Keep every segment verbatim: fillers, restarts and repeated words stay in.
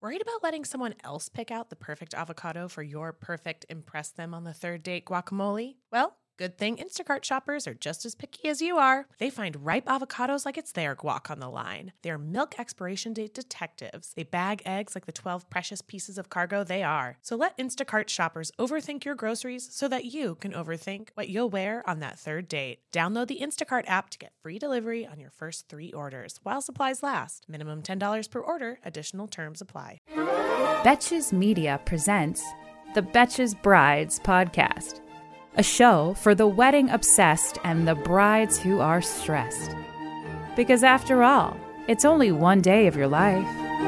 Worried about letting someone else pick out the perfect avocado for your perfect impress them on the third date guacamole? Well, good thing Instacart shoppers are just as picky as you are. They find ripe avocados like it's their guac on the line. They're milk expiration date detectives. They bag eggs like the twelve precious pieces of cargo they are. So let Instacart shoppers overthink your groceries so that you can overthink what you'll wear on that third date. Download the Instacart app to get free delivery on your first three orders while supplies last. Minimum ten dollars per order. Additional terms apply. Betches Media presents the Betches Brides podcast, a show for the wedding obsessed and the brides who are stressed. Because after all, it's only one day of your life.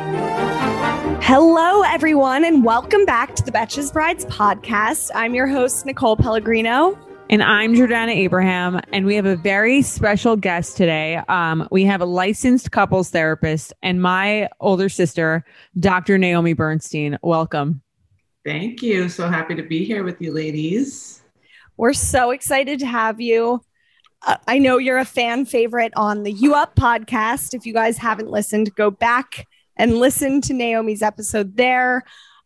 Hello, everyone, and welcome back to the Betches Brides podcast. I'm your host, Nicole Pellegrino. And I'm Jordana Abraham, and we have a very special guest today. Um, we have a licensed couples therapist and my older sister, Doctor Naomi Bernstein. Welcome. Thank you. So happy to be here with you ladies. We're so excited to have you. Uh, I know you're a fan favorite on the You Up podcast. If you guys haven't listened, go back and listen to Naomi's episode there.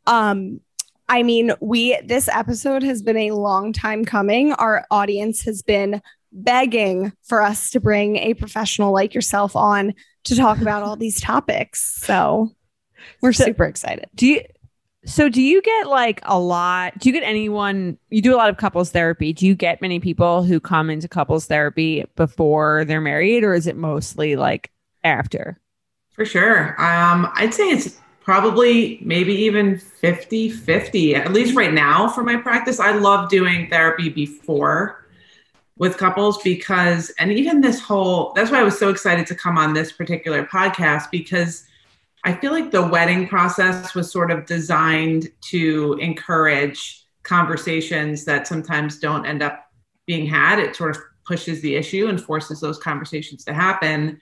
Um, I mean, we this episode has been a long time coming. Our audience has been begging for us to bring a professional like yourself on to talk about all these topics. So we're so, super excited. Do you so do you get like a lot? Do you get anyone? You do a lot of couples therapy. Do you get many people who come into couples therapy before they're married, or is it mostly like after? For sure. Um, I'd say it's probably maybe even fifty fifty, at least right now for my practice. I love doing therapy before with couples because, and even this whole, that's why I was so excited to come on this particular podcast, because I feel like the wedding process was sort of designed to encourage conversations that sometimes don't end up being had. It sort of pushes the issue and forces those conversations to happen.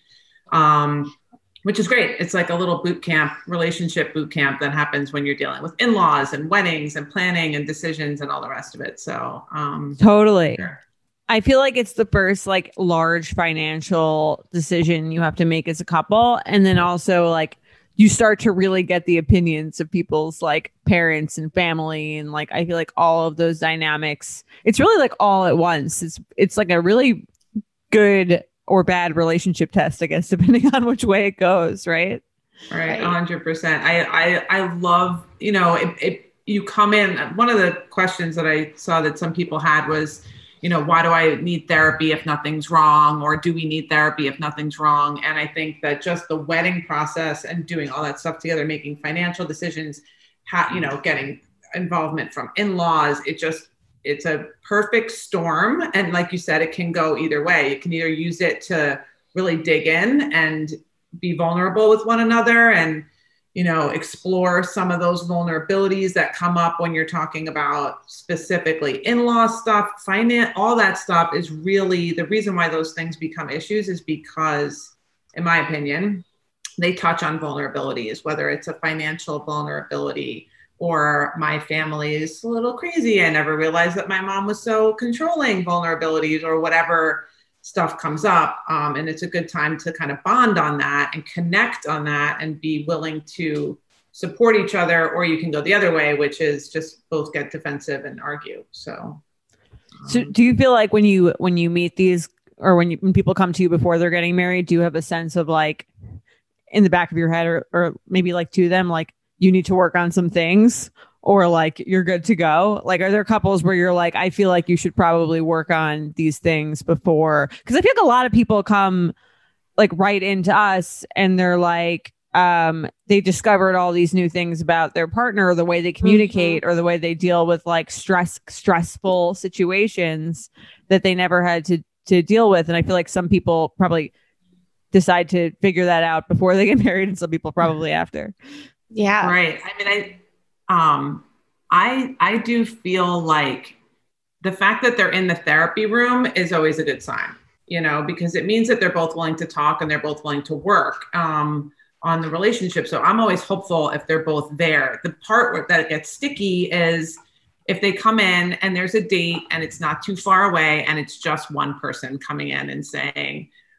Um, Which is great. It's like a little boot camp, relationship boot camp that happens when you're dealing with in-laws and weddings and planning and decisions and all the rest of it. So um, totally. Sure. I feel like it's the first like large financial decision you have to make as a couple. And then also like you start to really get the opinions of people's like parents and family. And like, I feel like all of those dynamics, it's really like all at once. It's, it's like a really good or bad relationship test, I guess, depending on which way it goes, right? Right, one hundred percent. I, I, I love, you know, it, it, you come in, one of the questions that I saw that some people had was, you know, why do I need therapy if nothing's wrong? Or do we need therapy if nothing's wrong? And I think that just the wedding process and doing all that stuff together, making financial decisions, ha- you know, getting involvement from in-laws, it just, it's a perfect storm. And like you said, it can go either way. You can either use it to really dig in and be vulnerable with one another and, you know, explore some of those vulnerabilities that come up when you're talking about specifically in-law stuff, finance, all that stuff is really the reason why those things become issues is because, in my opinion, they touch on vulnerabilities, whether it's a financial vulnerability, or my family is a little crazy. I never realized that my mom was so controlling vulnerabilities or whatever stuff comes up. Um, and it's a good time to kind of bond on that and connect on that and be willing to support each other. Or you can go the other way, which is just both get defensive and argue. So, um, so do you feel like when you when you meet these or when, you, when people come to you before they're getting married, do you have a sense of like in the back of your head or, or maybe like to them, like, you need to work on some things or like you're good to go? Like, are there couples where you're like, I feel like you should probably work on these things before? Because I feel like a lot of people come like right into us and they're like, um, they discovered all these new things about their partner or the way they communicate mm-hmm. or the way they deal with like stress, stressful situations that they never had to, to deal with. And I feel like some people probably decide to figure that out before they get married and some people probably after. Yeah. Right. I mean, I, um, I, I do feel like the fact that they're in the therapy room is always a good sign, you know, because it means that they're both willing to talk and they're both willing to work, um, on the relationship. So I'm always hopeful if they're both there. The part where that gets sticky is if they come in and there's a date and it's not too far away and it's just one person coming in and saying,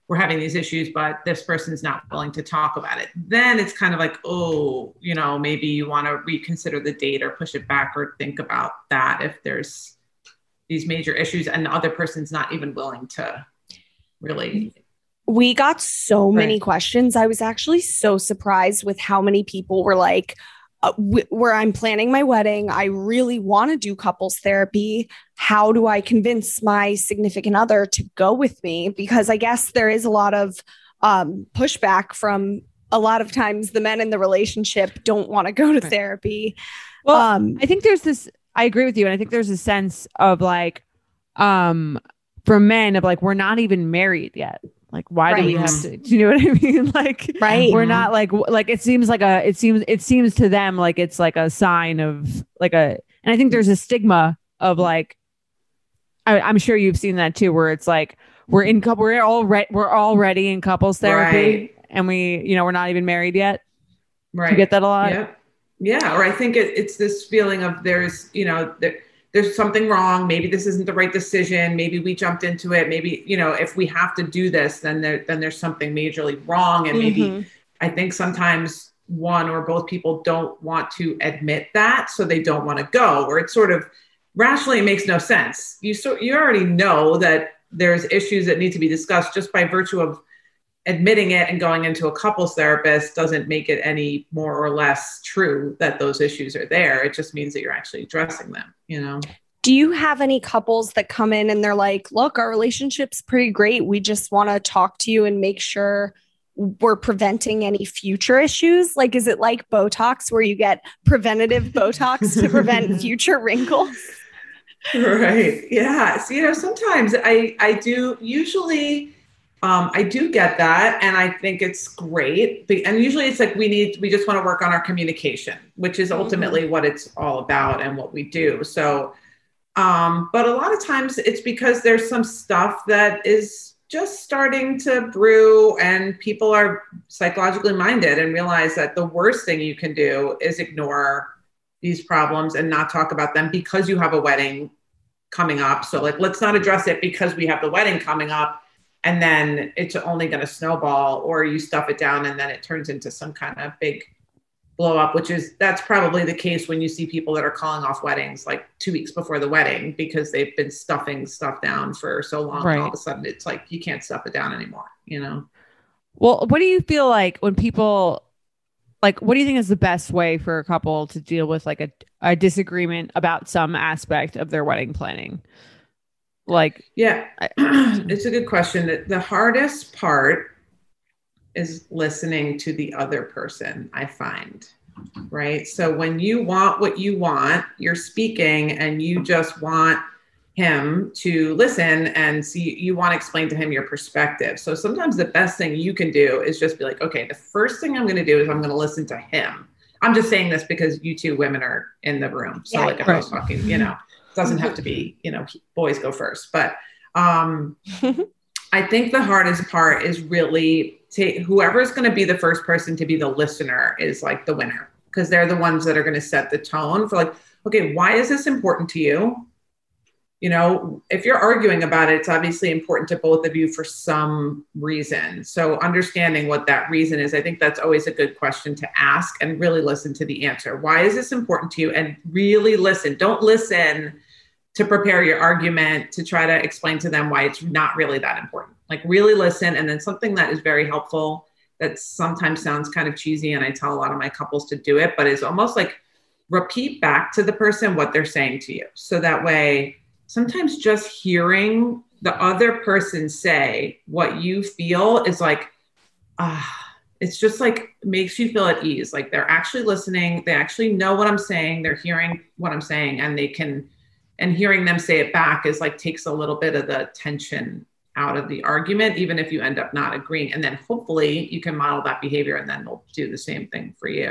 we're having these issues, but this person's not willing to talk about it. Then it's kind of like, oh, you know, maybe you want to reconsider the date or push it back or think about that if there's these major issues and the other person's not even willing to really. We got so many Right. questions. I was actually so surprised with how many people were like, uh, w- where I'm planning my wedding, I really want to do couples therapy. How do I convince my significant other to go with me? Because I guess there is a lot of um, pushback from a lot of times the men in the relationship don't want to go to Right. therapy. Well, Um, I think there's this, I agree with you. And I think there's a sense of like, um, for men of like, we're not even married yet. Like, why do we Right. have to, do you know what I mean? Like, Right. we're not like, w- like, it seems like a, it seems, it seems to them like it's like a sign of like a, and I think there's a stigma of like, I, I'm sure you've seen that too, where it's like, we're in couple, we're already, we're already in couples therapy Right. and we, you know, we're not even married yet. Right. You get that a lot? Yeah. Yeah. Or I think it, it's this feeling of there's, you know, there, there's something wrong. Maybe this isn't the right decision. Maybe we jumped into it. Maybe, you know, if we have to do this, then there, then there's something majorly wrong. And maybe Mhm. I think sometimes one or both people don't want to admit that. So they don't want to go, or it's sort of rationally, it makes no sense. You so you already know that there's issues that need to be discussed. Just by virtue of admitting it and going into a couples therapist doesn't make it any more or less true that those issues are there. It just means that you're actually addressing them, you know? Do you have any couples that come in and they're like, look, our relationship's pretty great. We just want to talk to you and make sure we're preventing any future issues? Like, is it like Botox where you get preventative Botox to prevent future wrinkles? Right. Yeah. So, you know, sometimes I, I do usually, um, I do get that. And I think it's great. But- And usually it's like, we need, we just want to work on our communication, which is ultimately what it's all about and what we do. So, um, but a lot of times it's because there's some stuff that is just starting to brew and people are psychologically minded and realize that the worst thing you can do is ignore these problems and not talk about them because you have a wedding coming up. So like, let's not address it because we have the wedding coming up, and then it's only going to snowball, or you stuff it down and then it turns into some kind of big blow up, which is, that's probably the case when you see people that are calling off weddings like two weeks before the wedding because they've been stuffing stuff down for so long. Right. And all of a sudden it's like, you can't stuff it down anymore, you know? Well, what do you feel like when people like, what do you think is the best way for a couple to deal with like a, a disagreement about some aspect of their wedding planning? Like, Yeah, I- it's a good question. The, the hardest part is listening to the other person, I find, right? So when you want what you want, you're speaking and you just want him to listen and see, you want to explain to him your perspective. So sometimes the best thing you can do is just be like, okay, the first thing I'm going to do is I'm going to listen to him. I'm just saying this because you two women are in the room. So Yeah, like if right. I was talking, you know, it doesn't have to be, you know, boys go first, but um, I think the hardest part is really to whoever's going to be the first person to be the listener is like the winner, because they're the ones that are going to set the tone for like, okay, why is this important to you? You know, if you're arguing about it, it's obviously important to both of you for some reason. So understanding what that reason is, I think that's always a good question to ask and really listen to the answer. Why is this important to you? And really listen. Don't listen to prepare your argument to try to explain to them why it's not really that important. Like really listen. And then something that is very helpful that sometimes sounds kind of cheesy, and I tell a lot of my couples to do it, but is almost like repeat back to the person what they're saying to you. So that way, sometimes just hearing the other person say what you feel is like, ah, it's just like makes you feel at ease. Like they're actually listening. They actually know what I'm saying. They're hearing what I'm saying, and they can, and hearing them say it back is like takes a little bit of the tension out of the argument, even if you end up not agreeing. And then hopefully you can model that behavior and then they'll do the same thing for you.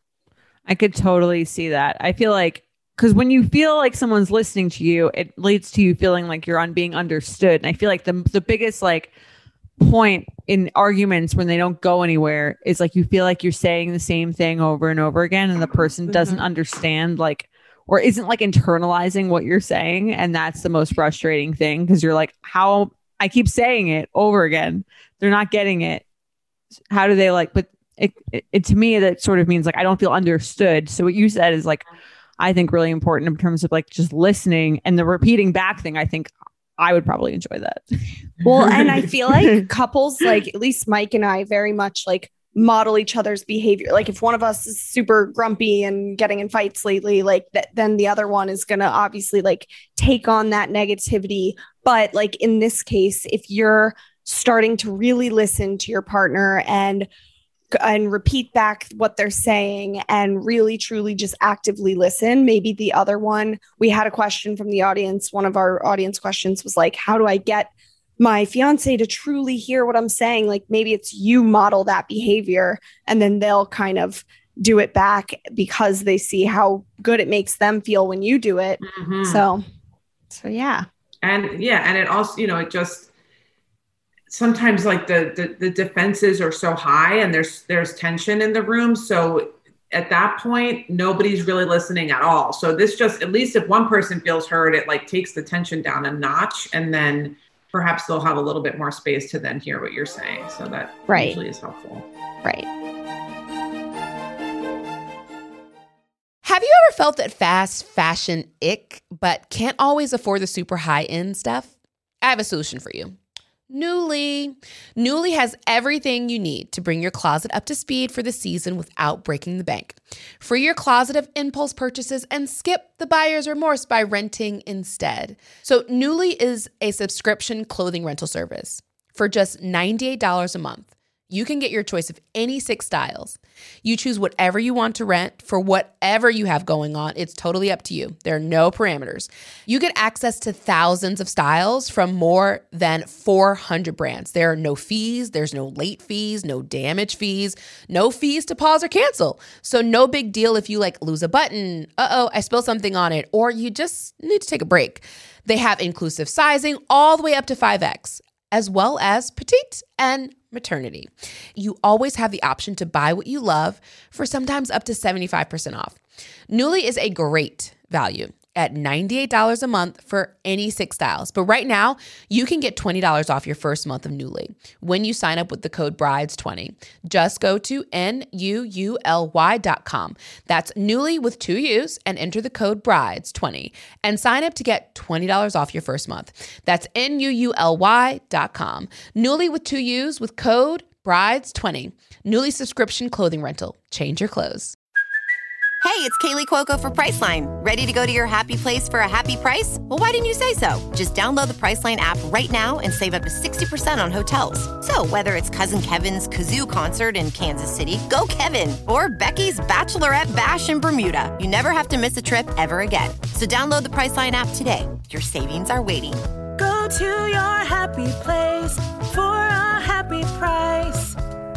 I could totally see that. I feel like, because when you feel like someone's listening to you, it leads to you feeling like you're on being understood. And I feel like the the biggest like point in arguments when they don't go anywhere is like you feel like you're saying the same thing over and over again, and the person doesn't understand like or isn't like internalizing what you're saying, and that's the most frustrating thing because you're like, how I keep saying it over again. They're not getting it. How do they like, but it, it, it to me, that sort of means like, I don't feel understood. So what you said is like, I think really important in terms of like just listening, and the repeating back thing. I think I would probably enjoy that. Well, and I feel like couples, like at least Mike and I, very much like model each other's behavior. Like if one of us is super grumpy and getting in fights lately, like that, then the other one is going to obviously like take on that negativity. But like in this case, if you're starting to really listen to your partner and and repeat back what they're saying and really truly just actively listen. Maybe the other one, we had a question from the audience. One of our audience questions was like, how do I get my fiance to truly hear what I'm saying? Like maybe it's you model that behavior and then they'll kind of do it back because they see how good it makes them feel when you do it. Mm-hmm. So, so yeah. And yeah. And it also, you know, it just, sometimes like the, the the defenses are so high and there's there's tension in the room. So at that point, nobody's really listening at all. So this just, at least if one person feels heard, it like takes the tension down a notch, and then perhaps they'll have a little bit more space to then hear what you're saying. So that right. usually is helpful. Right. Have you ever felt that fast fashion ick, but can't always afford the super high end stuff? I have a solution for you. Nuuly. Nuuly has everything you need to bring your closet up to speed for the season without breaking the bank. Free your closet of impulse purchases and skip the buyer's remorse by renting instead. So Nuuly is a subscription clothing rental service. For just ninety-eight dollars a month, you can get your choice of any six styles. You choose whatever you want to rent for whatever you have going on. It's totally up to you. There are no parameters. You get access to thousands of styles from more than four hundred brands. There are no fees. There's no late fees, no damage fees, no fees to pause or cancel. So no big deal if you like lose a button, uh-oh, I spilled something on it, or you just need to take a break. They have inclusive sizing all the way up to five X, as well as petite and maternity. You always have the option to buy what you love for sometimes up to seventy-five percent off. Nuuly is a great value at ninety-eight dollars a month for any six styles. But right now, you can get twenty dollars off your first month of Nuuly when you sign up with the code brides twenty. Just go to N U U L Y dot com. That's Nuuly with two U's and enter the code brides twenty and sign up to get twenty dollars off your first month. That's N U U L Y dot com. Nuuly with two U's with code brides twenty. Nuuly subscription clothing rental. Change your clothes. Hey, it's Kaylee Cuoco for Priceline. Ready to go to your happy place for a happy price? Well, why didn't you say so? Just download the Priceline app right now and save up to sixty percent on hotels. So whether it's Cousin Kevin's Kazoo Concert in Kansas City, go Kevin, or Becky's Bachelorette Bash in Bermuda, you never have to miss a trip ever again. So download the Priceline app today. Your savings are waiting. Go to your happy place for a happy price.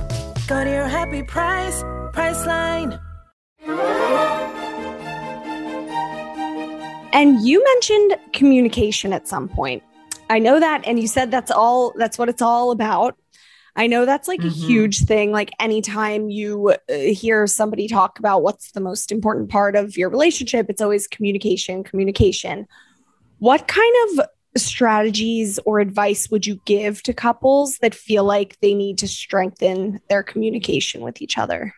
Go to your happy price, Priceline. And you mentioned communication at some point. I know that. And you said that's all, that's what it's all about. I know that's like mm-hmm. a huge thing. Like anytime you uh, hear somebody talk about what's the most important part of your relationship, it's always communication, communication. What kind of strategies or advice would you give to couples that feel like they need to strengthen their communication with each other?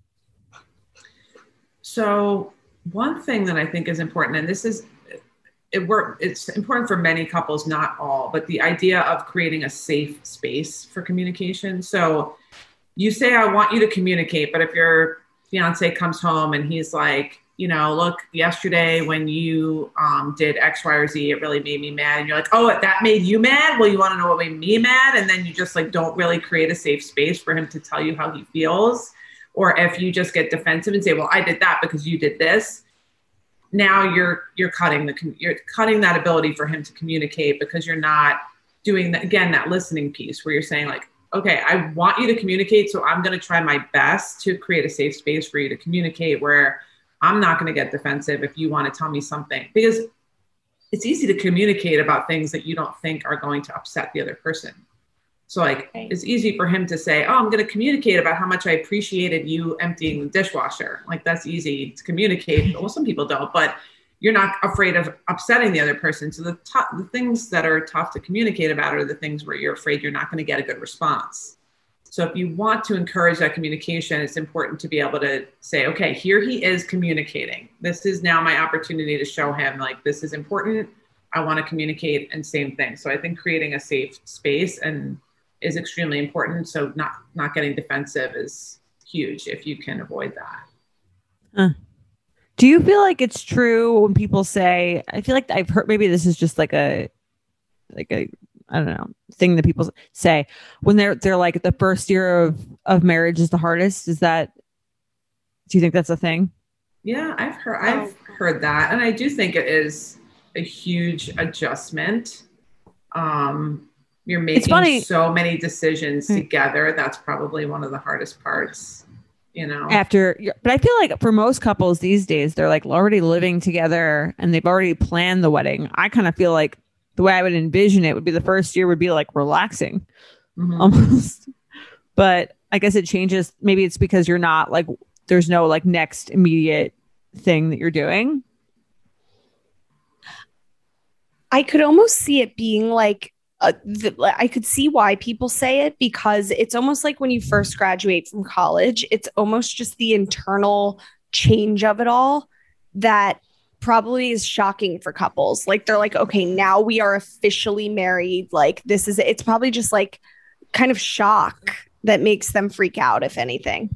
So one thing that I think is important, and this is, it work, it's important for many couples, not all, but the idea of creating a safe space for communication. So you say, I want you to communicate, but if your fiance comes home and he's like, you know, look, yesterday when you um, did X, Y, or Z, it really made me mad. And you're like, oh, that made you mad? Well, you want to know what made me mad? And then you just like, don't really create a safe space for him to tell you how he feels. Or if you just get defensive and say, well, I did that because you did this. Now you're, you're cutting the, you're cutting that ability for him to communicate because you're not doing that, again, that listening piece where you're saying like, okay, I want you to communicate. So I'm going to try my best to create a safe space for you to communicate where I'm not going to get defensive if you want to tell me something, because it's easy to communicate about things that you don't think are going to upset the other person. So like, okay. It's easy for him to say, oh, I'm going to communicate about how much I appreciated you emptying the dishwasher. Like that's easy to communicate. Well, some people don't, but you're not afraid of upsetting the other person. So the tough, the things that are tough to communicate about are the things where you're afraid you're not going to get a good response. So if you want to encourage that communication, it's important to be able to say, okay, here he is communicating. This is now my opportunity to show him like, this is important. I want to communicate, and same thing. So I think creating a safe space and is extremely important. So not, not getting defensive is huge if you can avoid that. Huh. Do you feel like it's true when people say, I feel like I've heard, maybe this is just like a, like a, I don't know, thing that people say when they're, they're like the first year of, of marriage is the hardest. Is that, do you think that's a thing? Yeah, I've heard, I've heard that. And I do think it is a huge adjustment. Um, you're making so many decisions mm-hmm. together. That's probably one of the hardest parts, you know, after, but I feel like for most couples these days, they're like already living together and they've already planned the wedding. I kind of feel like the way I would envision it would be the first year would be like relaxing mm-hmm. almost, but I guess it changes. Maybe it's because you're not like, there's no like next immediate thing that you're doing. I could almost see it being like, uh, the, I could see why people say it, because it's almost like when you first graduate from college, it's almost just the internal change of it all that probably is shocking for couples. Like they're like, okay, now we are officially married. Like this is, it's probably just like kind of shock that makes them freak out, if anything.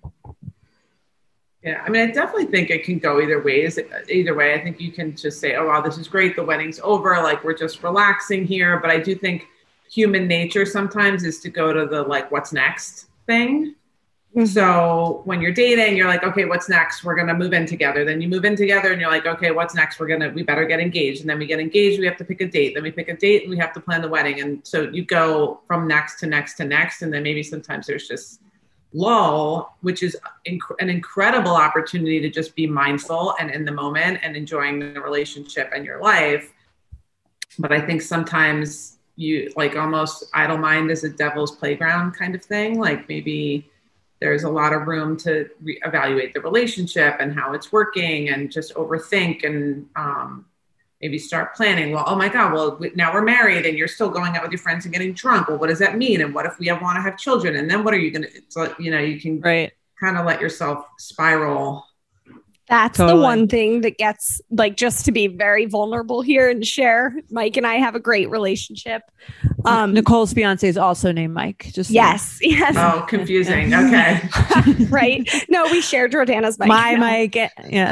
Yeah, I mean, I definitely think it can go either ways. Either way, I think you can just say, oh, wow, this is great. The wedding's over. Like, we're just relaxing here. But I do think human nature sometimes is to go to the, like, what's next thing. Mm-hmm. So when you're dating, you're like, okay, what's next? We're going to move in together. Then you move in together and you're like, okay, what's next? We're going to, we better get engaged. And then we get engaged. We have to pick a date. Then we pick a date and we have to plan the wedding. And so you go from next to next to next. And then maybe sometimes there's just lull, which is inc- an incredible opportunity to just be mindful and in the moment and enjoying the relationship and your life. But I think sometimes you like almost idle mind is a devil's playground kind of thing. Like maybe there's a lot of room to re- evaluate the relationship and how it's working and just overthink and um, maybe start planning. Well, oh my God, well, now we're married and you're still going out with your friends and getting drunk. Well, what does that mean? And what if we have, want to have children? And then what are you going to, so, you know, you can right. kind of let yourself spiral. That's Totally. the one thing that gets, like, just to be very vulnerable here and share, Mike and I have a great relationship. Um, Nicole's fiance is also named Mike. Just yes, so. yes. Oh, confusing. Okay. Right. No, we shared Jordana's Mike. My no. Mike. Yeah.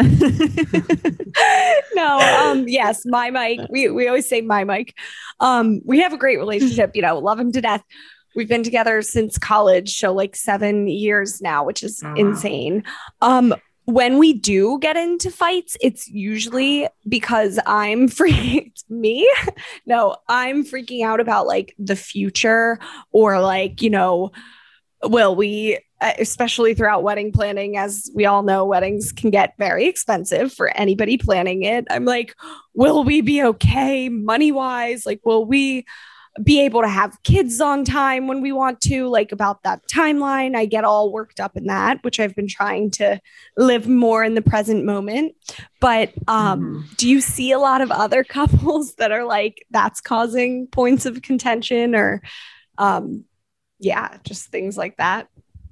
No. Um. Yes, my Mike. We we always say my Mike. Um. We have a great relationship. You know, love him to death. We've been together since college, so like seven years now, which is oh, wow. insane. Um. When we do get into fights, it's usually because I'm freaking me. No, I'm freaking out about like the future or like, you know, will we, especially throughout wedding planning, as we all know, weddings can get very expensive for anybody planning it. I'm like, will we be okay money wise? Like, will we be able to have kids on time when we want to, like about that timeline? I get all worked up in that, which I've been trying to live more in the present moment. But um, mm-hmm. do you see a lot of other couples that are like, that's causing points of contention or um, yeah, just things like that?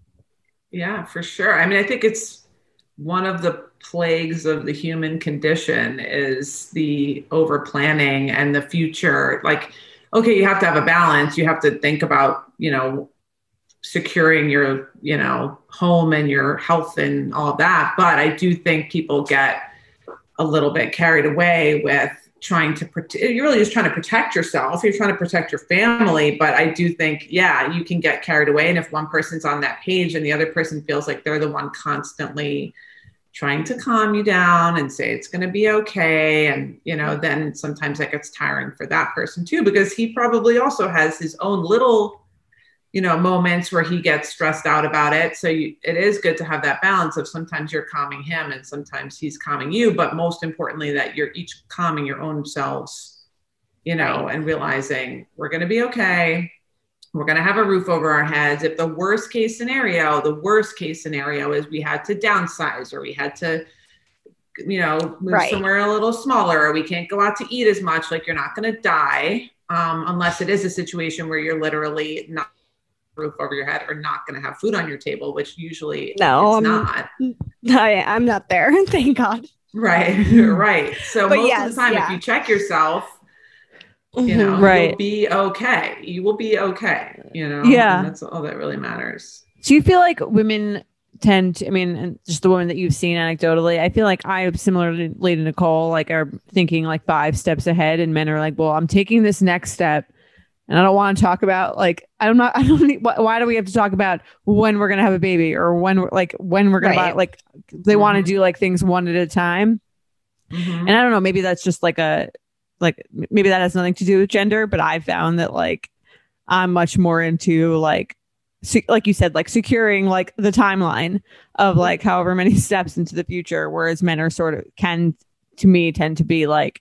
Yeah, for sure. I mean, I think it's one of the plagues of the human condition is the over planning and the future. Like, okay, you have to have a balance. You have to think about, you know, securing your, you know, home and your health and all of that. But I do think people get a little bit carried away with trying to protect, you're really just trying to protect yourself. You're trying to protect your family. But I do think, yeah, you can get carried away. And if one person's on that page and the other person feels like they're the one constantly trying to calm you down and say it's going to be okay. And, you know, then sometimes that gets tiring for that person too, because he probably also has his own little, you know, moments where he gets stressed out about it. So you, it is good to have that balance of sometimes you're calming him and sometimes he's calming you, but most importantly that you're each calming your own selves, you know, and realizing we're going to be okay. We're going to have a roof over our heads. If the worst case scenario, the worst case scenario is we had to downsize or we had to you know, move Right. somewhere a little smaller, or we can't go out to eat as much. Like, you're not going to die um, unless it is a situation where you're literally not roof over your head or not going to have food on your table, which usually No, it's I'm not. I, I'm not there. Thank God. Right. Right. So But most yes, of the time, yeah. if you check yourself, you know, Right. you'll be okay. You will be okay. You know, Yeah. And that's all that really matters. Do you feel like women tend to, I mean, and just the women that you've seen anecdotally, I feel like I am similarly to Nicole, like are thinking like five steps ahead, and men are like, well, I'm taking this next step and I don't want to talk about like, I'm not, I don't need, why, why do we have to talk about when we're going to have a baby or when we're like, when we're going Right. to buy, like they Mhm. want to do like things one at a time. Mhm. And I don't know, maybe that's just like a, like maybe that has nothing to do with gender, but I found that like I'm much more into like, se- like you said, like securing like the timeline of like however many steps into the future, whereas men are sort of can to me tend to be like,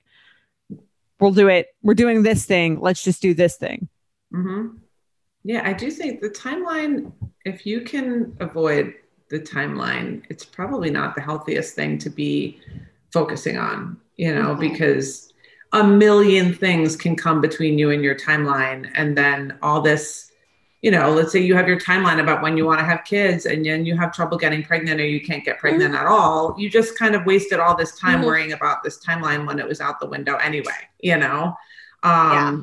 we'll do it. We're doing this thing. Let's just do this thing. Mm-hmm. Yeah, I do think the timeline, if you can avoid the timeline, it's probably not the healthiest thing to be focusing on, you know, Mhm. because a million things can come between you and your timeline. And then all this, you know, let's say you have your timeline about when you want to have kids and then you have trouble getting pregnant or you can't get pregnant at all. You just kind of wasted all this time Mhm. worrying about this timeline when it was out the window anyway, you know? Um, Yeah.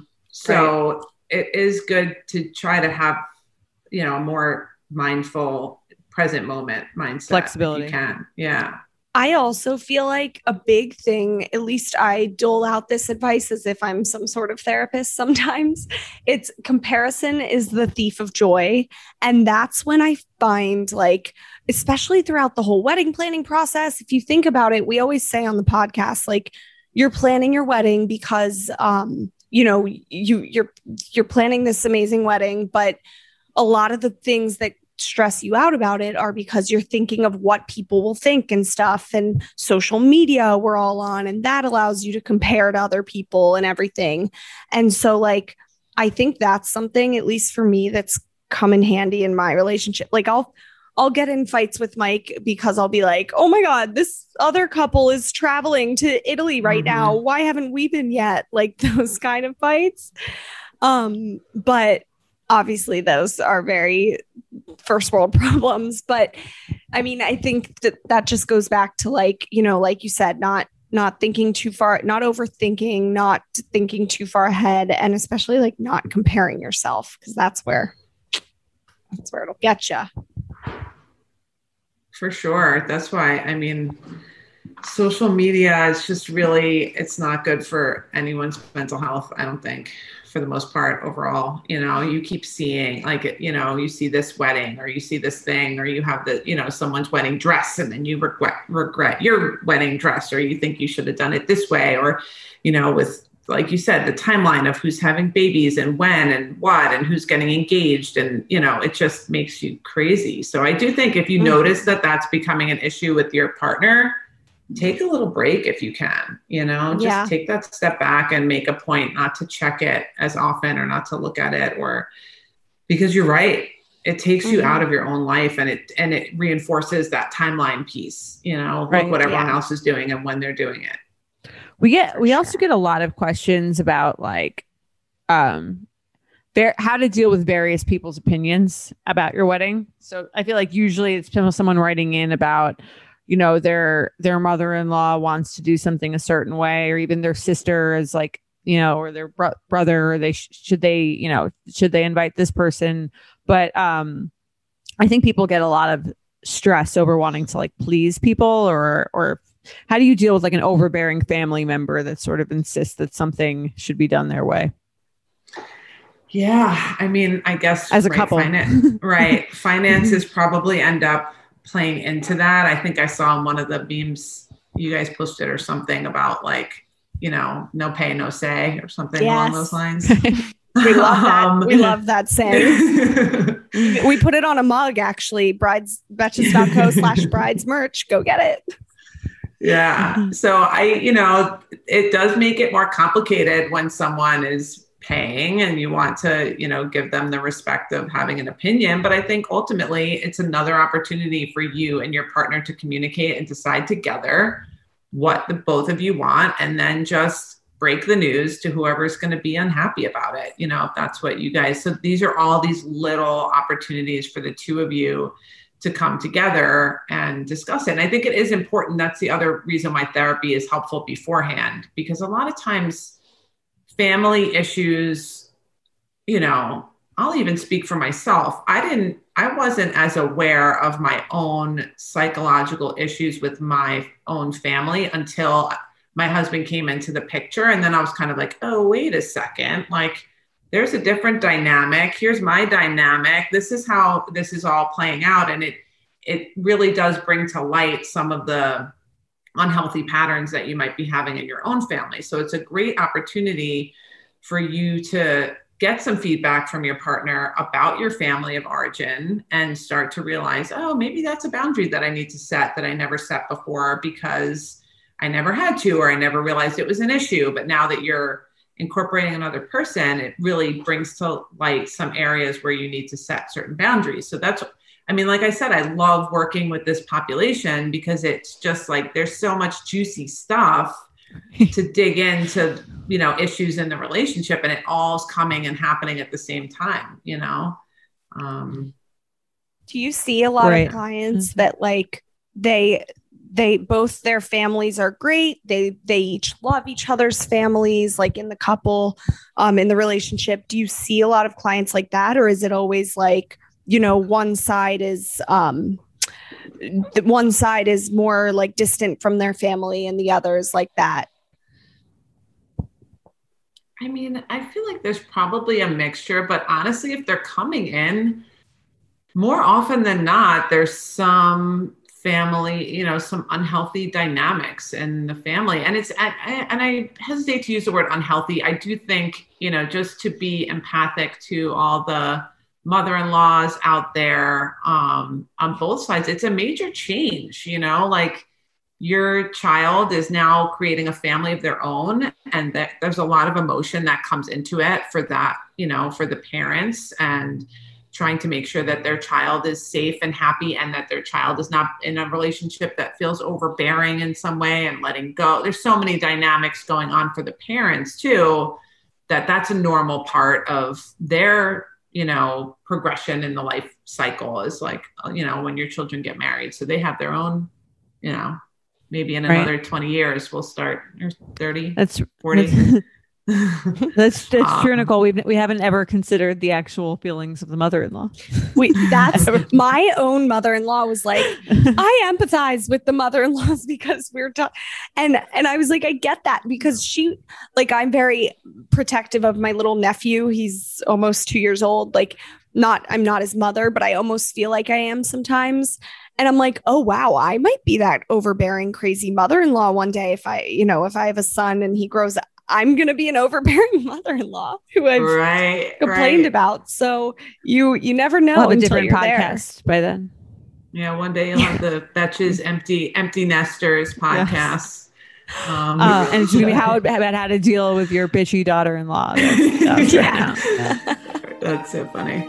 so it is good to try to have, you know, a more mindful present moment mindset. Flexibility. If you can. Yeah. I also feel like a big thing, at least I dole out this advice as if I'm some sort of therapist sometimes. It's comparison is the thief of joy. And that's when I find, like, especially throughout the whole wedding planning process, if you think about it, we always say on the podcast, like, you're planning your wedding because, um, you know, you you're you're planning this amazing wedding, but a lot of the things that stress you out about it are because you're thinking of what people will think and stuff, and social media we're all on, and that allows you to compare to other people and everything. And so, like, I think that's something, at least for me, that's come in handy in my relationship. Like, I'll I'll get in fights with Mike because I'll be like, oh my God, this other couple is traveling to Italy right Mhm. now. Why haven't we been yet? Like, those kind of fights. Um, but obviously those are very first world problems. But I mean, I think that that just goes back to, like, you know, like you said, not not thinking too far, not overthinking, not thinking too far ahead, and especially like not comparing yourself, because that's where that's where it'll get you. For sure. That's why, I mean, social media is just really, it's not good for anyone's mental health, I don't think, for the most part overall. You know, you keep seeing, like, you know, you see this wedding or you see this thing, or you have the, you know, someone's wedding dress and then you regret, regret your wedding dress, or you think you should have done it this way, or, you know, with, like you said, the timeline of who's having babies and when and what and who's getting engaged. And, you know, it just makes you crazy. So I do think if you Mhm. notice that that's becoming an issue with your partner, take a little break if you can, you know, just Yeah. take that step back and make a point not to check it as often or not to look at it, or because you're right. It takes you Mhm. out of your own life, and it, and it reinforces that timeline piece, you know, Right. look what everyone Yeah. else is doing and when they're doing it. We get, For we also sure. get a lot of questions about like, um, ver- how to deal with various people's opinions about your wedding. So I feel like usually it's someone writing in about, you know, their, their mother-in-law wants to do something a certain way, or even their sister is like, you know, or their bro- brother, or they sh- should they, you know, should they invite this person? But, um, I think people get a lot of stress over wanting to like please people, or, or how do you deal with like an overbearing family member that sort of insists that something should be done their way? Yeah. I mean, I guess As a right, couple. finan- right. Finances probably end up playing into that. I think I saw in one of the memes you guys posted or something about, like, you know, no pay, no say, or something along Yes. those lines. We love that. Um, We love that saying. We put it on a mug, actually. Brides, betches.co slash brides merch. Go get it. Yeah. So I, you know, it does make it more complicated when someone is paying and you want to, you know, give them the respect of having an opinion. But I think ultimately it's another opportunity for you and your partner to communicate and decide together what the both of you want, and then just break the news to whoever's going to be unhappy about it. You know, if that's what you guys, so these are all these little opportunities for the two of you to come together and discuss it. And I think it is important. That's the other reason why therapy is helpful beforehand, because a lot of times family issues, you know, I'll even speak for myself. I didn't, I wasn't as aware of my own psychological issues with my own family until my husband came into the picture. And then I was kind of like, oh, wait a second, like, there's a different dynamic. Here's my dynamic. This is how this is all playing out. And it, it really does bring to light some of the unhealthy patterns that you might be having in your own family. So it's a great opportunity for you to get some feedback from your partner about your family of origin and start to realize, oh, maybe that's a boundary that I need to set that I never set before because I never had to, or I never realized it was an issue. But now that you're incorporating another person, it really brings to light some areas where you need to set certain boundaries. So that's, I mean, like I said, I love working with this population because it's just like, there's so much juicy stuff to dig into, you know, issues in the relationship, and it all's coming and happening at the same time, you know? Um, Do you see a lot right. of clients that like, they, they both their families are great. They, they each love each other's families, like in the couple, um, in the relationship. Do you see a lot of clients like that? Or is it always like, you know, one side is, um, the one side is more like distant from their family and the other is like that? I mean, I feel like there's probably a mixture, but honestly, if they're coming in, more often than not, there's some family, you know, some unhealthy dynamics in the family. And it's, I, I, and I hesitate to use the word unhealthy. I do think, you know, just to be empathic to all the mother-in-laws out there um, on both sides, it's a major change, you know, like your child is now creating a family of their own. And that there's a lot of emotion that comes into it for that, you know, for the parents, and trying to make sure that their child is safe and happy, and that their child is not in a relationship that feels overbearing in some way, and letting go. There's so many dynamics going on for the parents too, that that's a normal part of their, you know, progression in the life cycle, is like, you know, when your children get married. So they have their own, you know, maybe in another right. twenty years, we'll start, or thirty, that's forty. That's- that's that's um, true, Nicole. We we haven't ever considered the actual feelings of the mother-in-law. We that's my own mother-in-law was like, I empathize with the mother-in-laws because we're t-. and and I was like, I get that, because she, like, I'm very protective of my little nephew. He's almost two years old. Like, not I'm not his mother, but I almost feel like I am sometimes. And I'm like, oh, wow, I might be that overbearing, crazy mother-in-law one day if I, you know, if I have a son and he grows up. I'm going to be an overbearing mother-in-law who I've right, complained right. about. So you you never know we'll have a until different you're podcast there. by then. Yeah, one day you'll have the Betches empty empty nesters podcast. Yes. Um, uh, and it's going to be how about how to deal with your bitchy daughter-in-law. That's, that's right now. Yeah. That's so funny.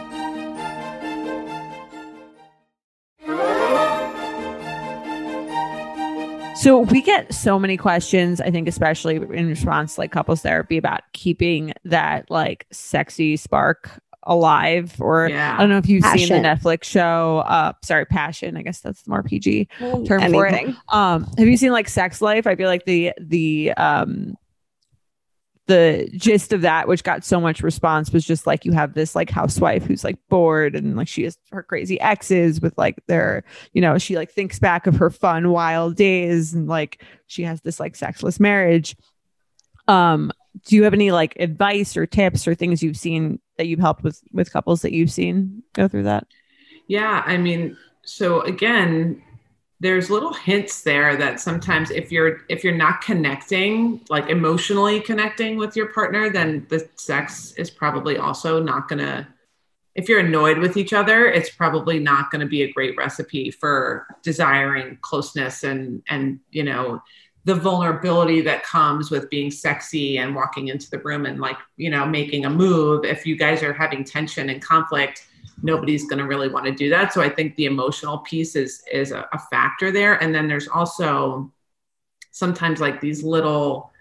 So we get so many questions, I think, especially in response to like couples therapy, about keeping that like sexy spark alive. Or yeah. I don't know if you've Passion. seen the Netflix show, uh, sorry, Passion. I guess that's the more P G Well, term anything. for it. Um, have you seen like Sex Life? I feel like the, the, um, the gist of that, which got so much response, was just like, you have this like housewife who's like bored, and like she has her crazy exes with like their, you know, she like thinks back of her fun wild days, and like she has this like sexless marriage. Um, do you have any like advice or tips or things you've seen that you've helped with with couples that you've seen go through that? Yeah, I mean, so again, there's little hints there that sometimes if you're if you're not connecting, like emotionally connecting with your partner, then the sex is probably also not gonna, if you're annoyed with each other, it's probably not gonna be a great recipe for desiring closeness and and you know, the vulnerability that comes with being sexy and walking into the room and like, you know, making a move. If you guys are having tension and conflict, nobody's going to really want to do that. So I think the emotional piece is, is a, a factor there. And then there's also sometimes like these little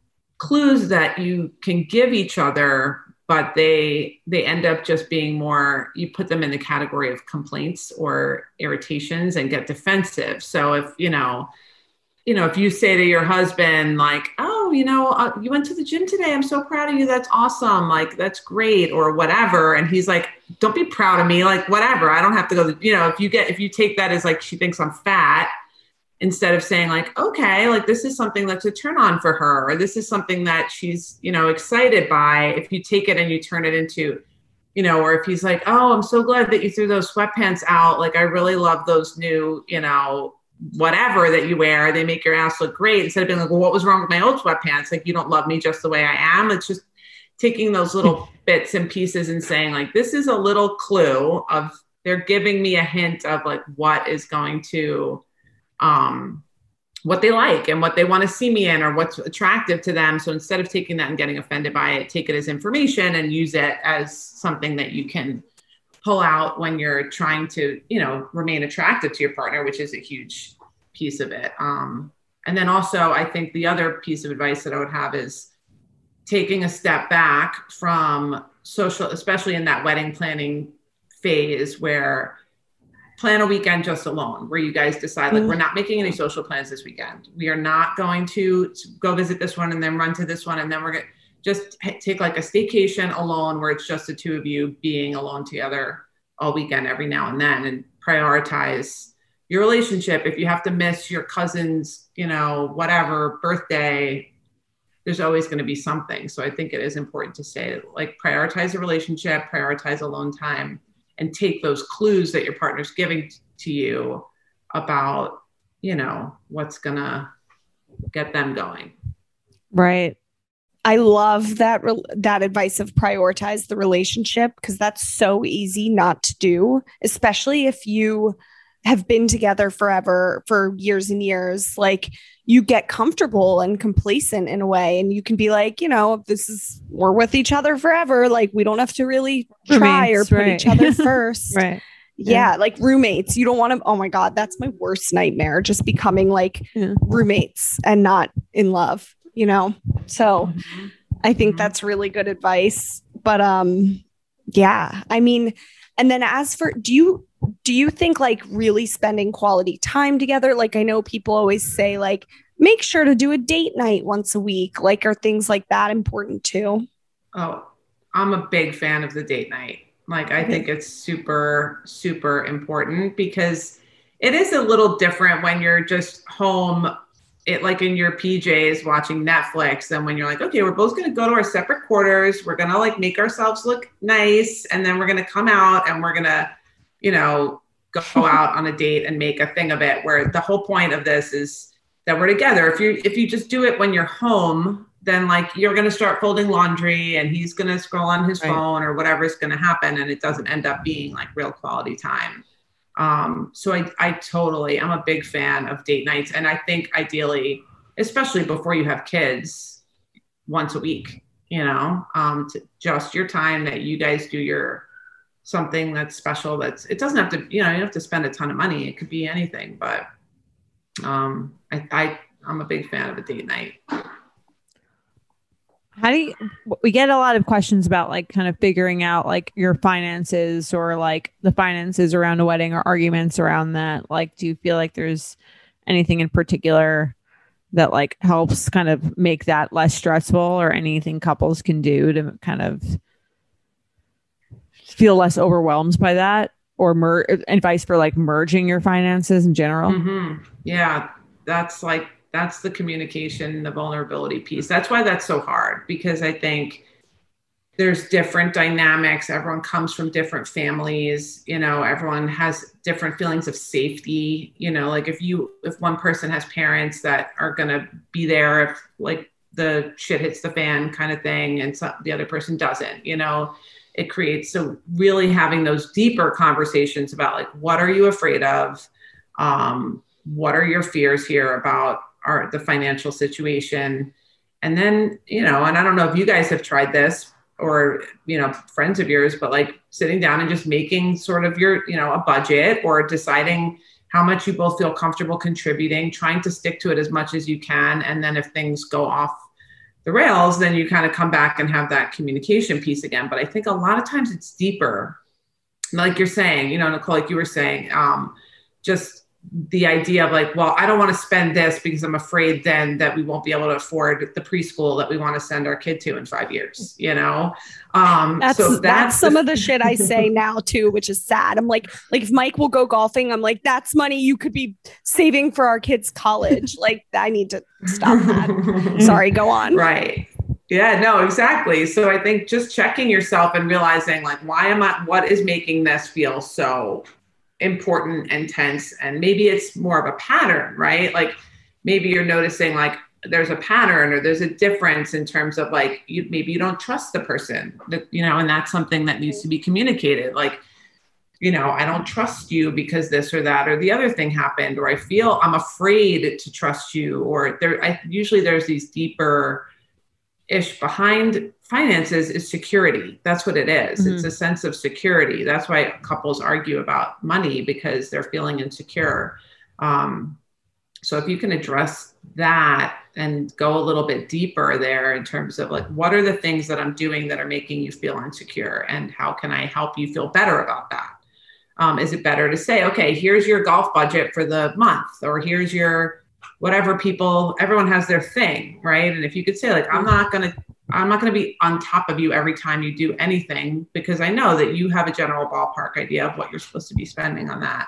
clues that you can give each other, but they they end up just being more, you put them in the category of complaints or irritations and get defensive. So if, you know, you know, if you say to your husband, like, oh, you know, uh, you went to the gym today. I'm so proud of you. That's awesome. Like, that's great, or whatever. And he's like, don't be proud of me. Like, whatever. I don't have to go, to, you know, if you get, if you take that as like, she thinks I'm fat, instead of saying like, okay, like this is something that's a turn on for her, or this is something that she's, you know, excited by. If you take it and you turn it into, you know, or if he's like, oh, I'm so glad that you threw those sweatpants out. Like, I really love those new, you know, whatever that you wear, they make your ass look great. Instead of being like, well, what was wrong with my old sweatpants? Like, you don't love me just the way I am. It's just taking those little bits and pieces and saying like, this is a little clue of, they're giving me a hint of like what is going to, um, what they like and what they want to see me in, or what's attractive to them. So instead of taking that and getting offended by it, take it as information and use it as something that you can pull out when you're trying to, you know, remain attractive to your partner, which is a huge piece of it. Um, and then also, I think the other piece of advice that I would have is taking a step back from social, especially in that wedding planning phase, where plan a weekend just alone, where you guys decide like, we're not making any social plans this weekend. We are not going to go visit this one and then run to this one. And then we're going to just take like a staycation alone, where it's just the two of you being alone together all weekend every now and then, and prioritize your relationship. If you have to miss your cousin's, you know, whatever birthday, there's always going to be something. So I think it is important to say like, prioritize a relationship, prioritize alone time, and take those clues that your partner's giving to you about, you know, what's going to get them going. Right. I love that re- that advice of prioritize the relationship, because that's so easy not to do, especially if you have been together forever, for years and years. Like, you get comfortable and complacent in a way, and you can be like, you know, this is, we're with each other forever. Like, we don't have to really try Roommates, or put right. each other first. Right. Yeah, Yeah. like roommates. You don't want to, oh my God, that's my worst nightmare. Just becoming like Yeah. roommates and not in love, you know? So Mm-hmm. I think Mhm. that's really good advice. But um, yeah, I mean, and then as for, do you, do you think like really spending quality time together? Like, I know people always say like, make sure to do a date night once a week. Like, are things like that important too? Oh, I'm a big fan of the date night. Like, I think it's super, super important, because it is a little different when you're just home, it like in your P Js watching Netflix, and when you're like, okay, we're both going to go to our separate quarters. We're going to like make ourselves look nice. And then we're going to come out and we're going to, you know, go out on a date and make a thing of it, where the whole point of this is that we're together. If you, if you just do it when you're home, then like you're going to start folding laundry and he's going to scroll on his Right. phone or whatever's going to happen. And it doesn't end up being like real quality time. Um, so I, I totally, I'm a big fan of date nights. And I think ideally, especially before you have kids, once a week, you know, um, to just your time that you guys do your, something that's special. That's, it doesn't have to, you know, you don't have to spend a ton of money. It could be anything, but, um, I, I, I'm a big fan of a date night. How do you, we get a lot of questions about like kind of figuring out like your finances, or like the finances around a wedding, or arguments around that. Like, do you feel like there's anything in particular that like helps kind of make that less stressful, or anything couples can do to kind of feel less overwhelmed by that, or mer- advice for like merging your finances in general? Mm-hmm. Yeah, that's like, that's the communication, the vulnerability piece. That's why that's so hard, because I think there's different dynamics. Everyone comes from different families, you know, everyone has different feelings of safety. You know, like if you, if one person has parents that are going to be there if like the shit hits the fan kind of thing, and so the other person doesn't, you know, it creates, so really having those deeper conversations about like, what are you afraid of? Um, what are your fears here about our, the financial situation? And then, you know, and I don't know if you guys have tried this, or, you know, friends of yours, but like sitting down and just making sort of your, you know, a budget, or deciding how much you both feel comfortable contributing, trying to stick to it as much as you can. And then if things go off the rails, then you kind of come back and have that communication piece again. But I think a lot of times it's deeper. Like you're saying, you know, Nicole, like you were saying, um, just the idea of like, well, I don't want to spend this because I'm afraid then that we won't be able to afford the preschool that we want to send our kid to in five years, you know? Um, that's, so that's, that's some the- of the shit I say now too, which is sad. I'm like, like if Mike will go golfing, I'm like, that's money you could be saving for our kids' college. Like I need to stop that. Sorry, go on. Right. Yeah, no, exactly. So I think just checking yourself and realizing like, why am I, what is making this feel so important and tense? And maybe it's more of a pattern, right? Like maybe you're noticing like there's a pattern or there's a difference in terms of like, you, maybe you don't trust the person that, you know, and that's something that needs to be communicated. Like, you know, I don't trust you because this or that, or the other thing happened, or I feel I'm afraid to trust you, or there, I usually there's these deeper ish behind finances is security. That's what it is. Mm-hmm. It's a sense of security. That's why couples argue about money, because they're feeling insecure. Um, so if you can address that and go a little bit deeper there in terms of like, what are the things that I'm doing that are making you feel insecure, and how can I help you feel better about that? Um, is it better to say, okay, here's your golf budget for the month, or here's your whatever people, everyone has their thing, right? And if you could say like, I'm not going to, I'm not going to be on top of you every time you do anything, because I know that you have a general ballpark idea of what you're supposed to be spending on that.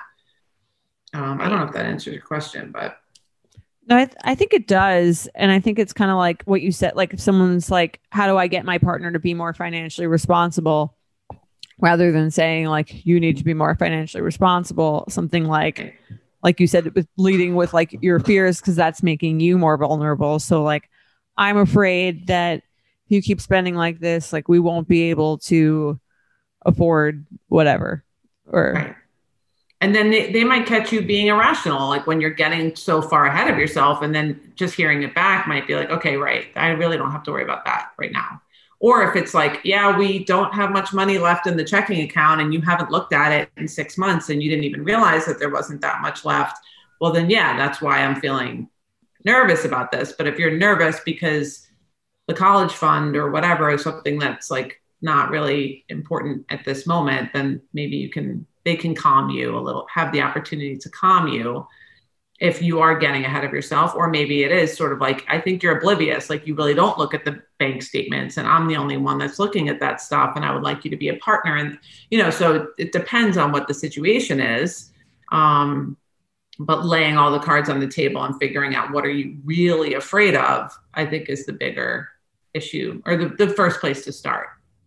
Um, I don't know if that answers your question, but. No, I, th- I think it does. And I think it's kind of like what you said, like if someone's like, how do I get my partner to be more financially responsible? Rather than saying like, you need to be more financially responsible, something like, like you said, with leading with like your fears, because that's making you more vulnerable. So like, I'm afraid that if you keep spending like this, like we won't be able to afford whatever. Or right. And then they, they might catch you being irrational, like when you're getting so far ahead of yourself, and then just hearing it back might be like, okay, right, I really don't have to worry about that right now. Or if it's like, yeah, we don't have much money left in the checking account and you haven't looked at it in six months and you didn't even realize that there wasn't that much left. Well, then, yeah, that's why I'm feeling nervous about this. But if you're nervous because the college fund or whatever is something that's like not really important at this moment, then maybe you can, they can calm you a little, have the opportunity to calm you if you are getting ahead of yourself. Or maybe it is sort of like, I think you're oblivious, like you really don't look at the bank statements and I'm the only one that's looking at that stuff, and I would like you to be a partner. And, you know, so it depends on what the situation is. Um, but laying all the cards on the table and figuring out what are you really afraid of, I think is the bigger issue, or the, the first place to start.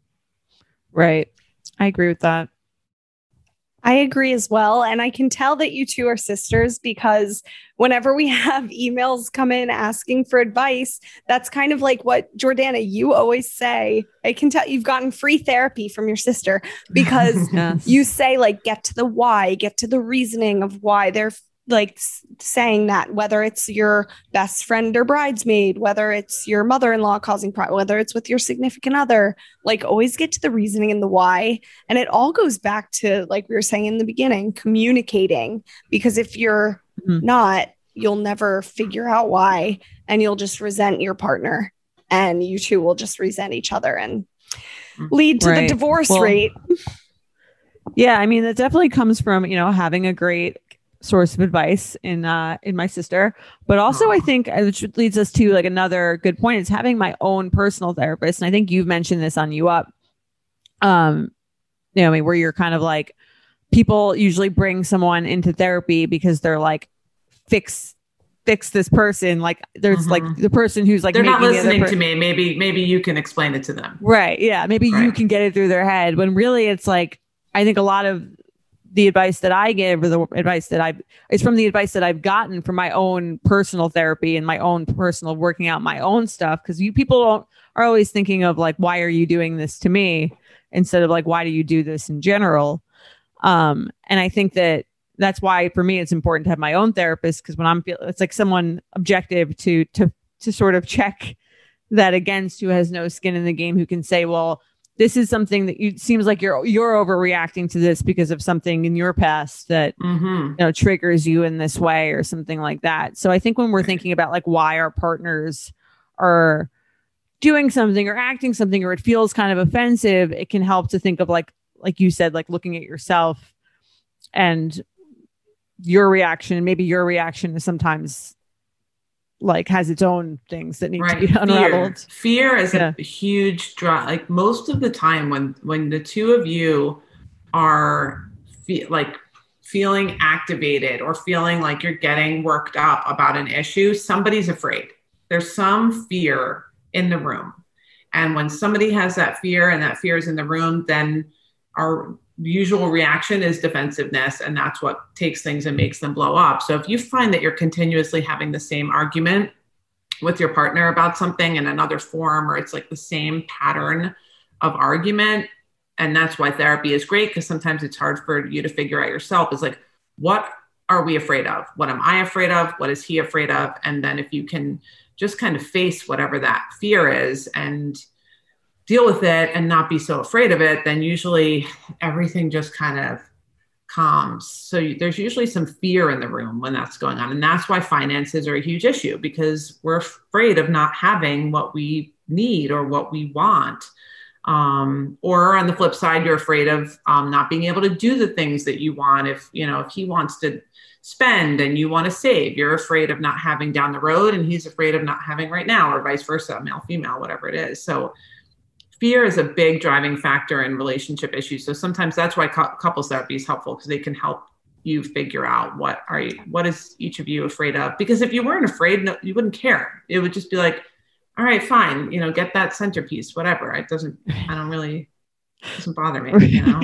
Right. I agree with that. I agree as well. And I can tell that you two are sisters, because whenever we have emails come in asking for advice, that's kind of like what Jordana, you always say. I can tell you've gotten free therapy from your sister, because Yes. you say like, get to the why, get to the reasoning of why they're like s- saying that, whether it's your best friend or bridesmaid, whether it's your mother-in-law causing problems, whether it's with your significant other, like always get to the reasoning and the why. And it all goes back to, like we were saying in the beginning, communicating, because if you're Mhm. not, you'll never figure out why, and you'll just resent your partner, and you two will just resent each other and lead to Right. the divorce Well, rate. Yeah, I mean, that definitely comes from, you know, having a great source of advice in uh in my sister, but also I think, uh, which leads us to like another good point, is having my own personal therapist. And I think you've mentioned this on You Up, um you know, I mean, where you're kind of like, people usually bring someone into therapy because they're like, fix fix this person, like there's Mhm. like the person who's like, They're not making the other listening per- to me. Maybe, maybe you can explain it to them. Right. Yeah. Maybe you Right. can get it through their head, when really it's like, I think a lot of the advice that I give, or the advice that I, is from the advice that I've gotten from my own personal therapy and my own personal working out my own stuff. Cause you people don't, are always thinking of like, why are you doing this to me? Instead of like, why do you do this in general? Um, and I think that that's why for me, it's important to have my own therapist. Cause when I'm feeling, it's like someone objective to, to, to sort of check that against, who has no skin in the game, who can say, well, this is something that you it seems like you're you're overreacting to this because of something in your past that Mm-hmm. you know triggers you in this way or something like that. So I think when we're thinking about like why our partners are doing something or acting something or it feels kind of offensive, it can help to think of like like you said, like looking at yourself and your reaction. Maybe your reaction is sometimes like has its own things that need Right. to be unraveled. Fear, Fear is Yeah. a huge draw. Like most of the time when, when the two of you are fe- like feeling activated or feeling like you're getting worked up about an issue, somebody's afraid. There's some fear in the room. And when somebody has that fear and that fear is in the room, then our usual reaction is defensiveness. And that's what takes things and makes them blow up. So if you find that you're continuously having the same argument with your partner about something in another form, or it's like the same pattern of argument, and that's why therapy is great, because sometimes it's hard for you to figure out yourself, is like, what are we afraid of? What am I afraid of? What is he afraid of? And then if you can just kind of face whatever that fear is and deal with it and not be so afraid of it, then usually everything just kind of calms. So you, there's usually some fear in the room when that's going on. And that's why finances are a huge issue, because we're afraid of not having what we need or what we want. Um, or on the flip side, you're afraid of um, not being able to do the things that you want. If, you know, if he wants to spend and you want to save, you're afraid of not having down the road and he's afraid of not having right now, or vice versa, male, female, whatever it is. So fear is a big driving factor in relationship issues. So sometimes that's why cu- couples therapy is helpful, because they can help you figure out what are you, what is each of you afraid of? Because if you weren't afraid, no, you wouldn't care. It would just be like, all right, fine, you know, get that centerpiece, whatever. It doesn't, I don't really, it doesn't bother me, you know?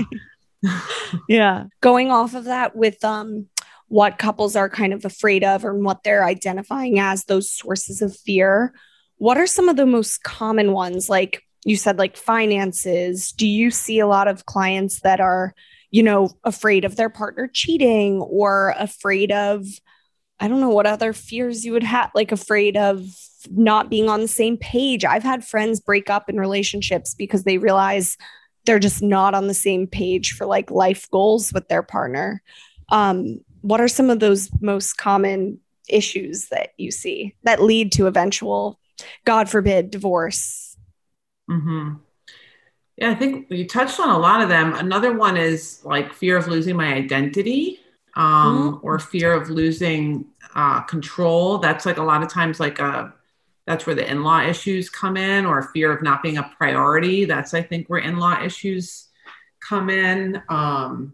Yeah. Going off of that with um what couples are kind of afraid of or what they're identifying as those sources of fear, what are some of the most common ones? Like you said, like finances. Do you see a lot of clients that are, you know, afraid of their partner cheating, or afraid of, I don't know what other fears you would have, like afraid of not being on the same page? I've had friends break up in relationships because they realize they're just not on the same page for like life goals with their partner. Um, what are some of those most common issues that you see that lead to eventual, God forbid, divorce? Mm-hmm. Yeah, I think you touched on a lot of them. Another one is like fear of losing my identity, um, mm-hmm. or fear of losing uh, control. That's like a lot of times like a, that's where the in-law issues come in, or fear of not being a priority. That's, I think, where in-law issues come in. Um,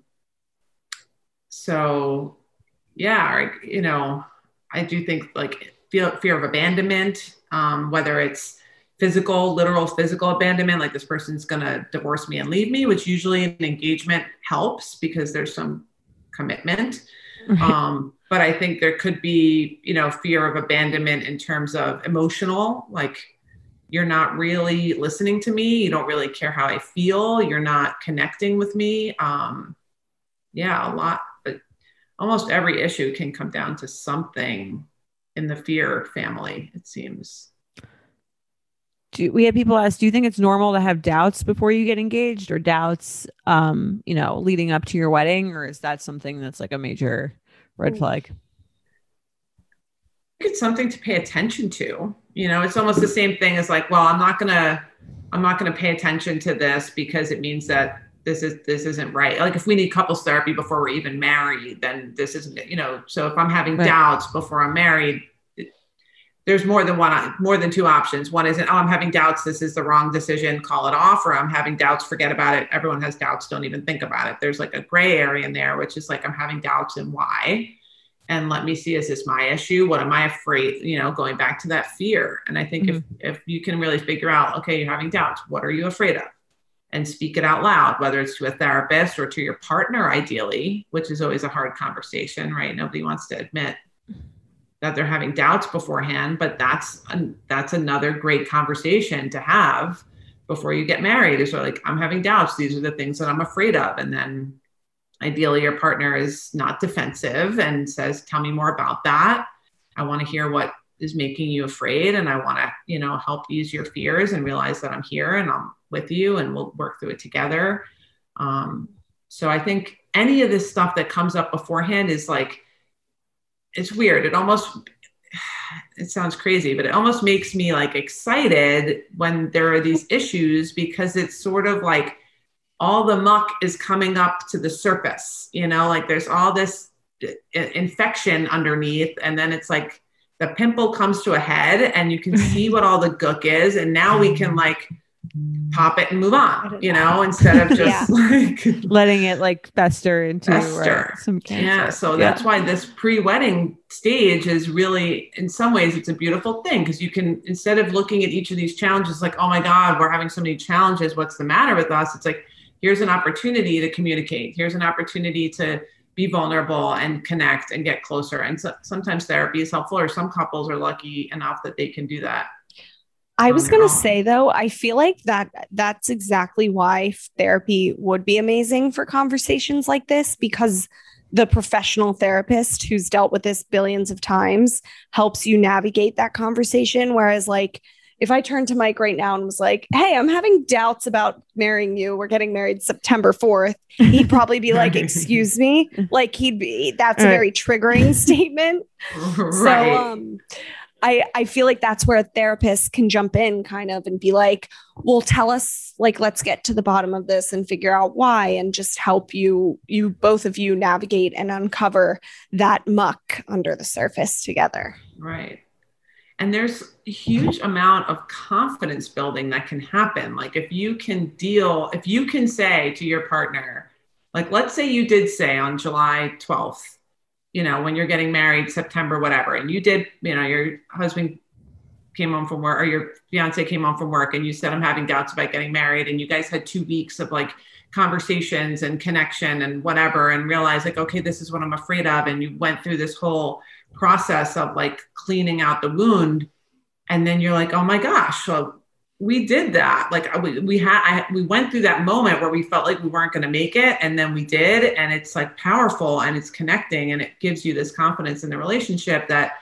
so yeah, you know, I do think like fear, fear of abandonment, um, whether it's physical, literal physical abandonment, like this person's going to divorce me and leave me, which usually an engagement helps because there's some commitment. Right. Um, but I think there could be, you know, fear of abandonment in terms of emotional, like you're not really listening to me. You don't really care how I feel. You're not connecting with me. Um, yeah, a lot, but almost every issue can come down to something in the fear family, it seems. Do we have people ask, do you think it's normal to have doubts before you get engaged, or doubts, um, you know, leading up to your wedding? Or is that something that's like a major red flag? I think it's something to pay attention to. You know, it's almost the same thing as like, well, I'm not going to, I'm not going to pay attention to this because it means that this is, this isn't right. Like if we need couples therapy before we're even married, then this isn't, you know, so if I'm having right. doubts before I'm married, there's more than one, more than two options. One isn't, oh, I'm having doubts, this is the wrong decision, call it off, or I'm having doubts, forget about it. Everyone has doubts, don't even think about it. There's like a gray area in there, which is like, I'm having doubts and why? And let me see, is this my issue? What am I afraid, you know, going back to that fear. And I think mm-hmm. if, if you can really figure out, okay, you're having doubts, what are you afraid of? And speak it out loud, whether it's to a therapist or to your partner, ideally, which is always a hard conversation, right? Nobody wants to admit that they're having doubts beforehand, but that's, an, that's another great conversation to have before you get married, is like, I'm having doubts. These are the things that I'm afraid of. And then ideally your partner is not defensive and says, tell me more about that. I want to hear what is making you afraid. And I want to, you know, help ease your fears and realize that I'm here and I'm with you and we'll work through it together. Um, so I think any of this stuff that comes up beforehand is like, it's weird. It almost, it sounds crazy, but it almost makes me like excited when there are these issues, because it's sort of like all the muck is coming up to the surface, you know, like there's all this infection underneath. And then it's like the pimple comes to a head and you can see what all the gook is. And now we can like pop it and move on, you know, instead of just yeah. like letting it like fester into fester. Uh, some cancer. Yeah. So yeah. that's why this pre-wedding stage is really, in some ways, it's a beautiful thing, because you can, instead of looking at each of these challenges like, oh my God, we're having so many challenges, what's the matter with us? It's like, here's an opportunity to communicate. Here's an opportunity to be vulnerable and connect and get closer. And so, sometimes therapy is helpful, or some couples are lucky enough that they can do that. I was going to say, though, I feel like that that's exactly why therapy would be amazing for conversations like this, because the professional therapist who's dealt with this billions of times helps you navigate that conversation. Whereas like, if I turned to Mike right now and was like, hey, I'm having doubts about marrying you, we're getting married September fourth, he'd probably be like, excuse me, like he'd be, that's a very triggering statement. Right. So, um, I, I feel like that's where a therapist can jump in kind of and be like, well, tell us, like, let's get to the bottom of this and figure out why, and just help you, you both of you navigate and uncover that muck under the surface together. Right. And there's a huge amount of confidence building that can happen. Like if you can deal, if you can say to your partner, like, let's say you did say on July twelfth, you know, when you're getting married, September, whatever, and you did, you know, your husband came home from work, or your fiance came home from work, and you said, I'm having doubts about getting married. And you guys had two weeks of like conversations and connection and whatever, and realized like, okay, this is what I'm afraid of. And you went through this whole process of like cleaning out the wound. And then you're like, oh my gosh, so we did that. Like we, we had, I, we went through that moment where we felt like we weren't going to make it. And then we did. And it's like powerful, and it's connecting, and it gives you this confidence in the relationship that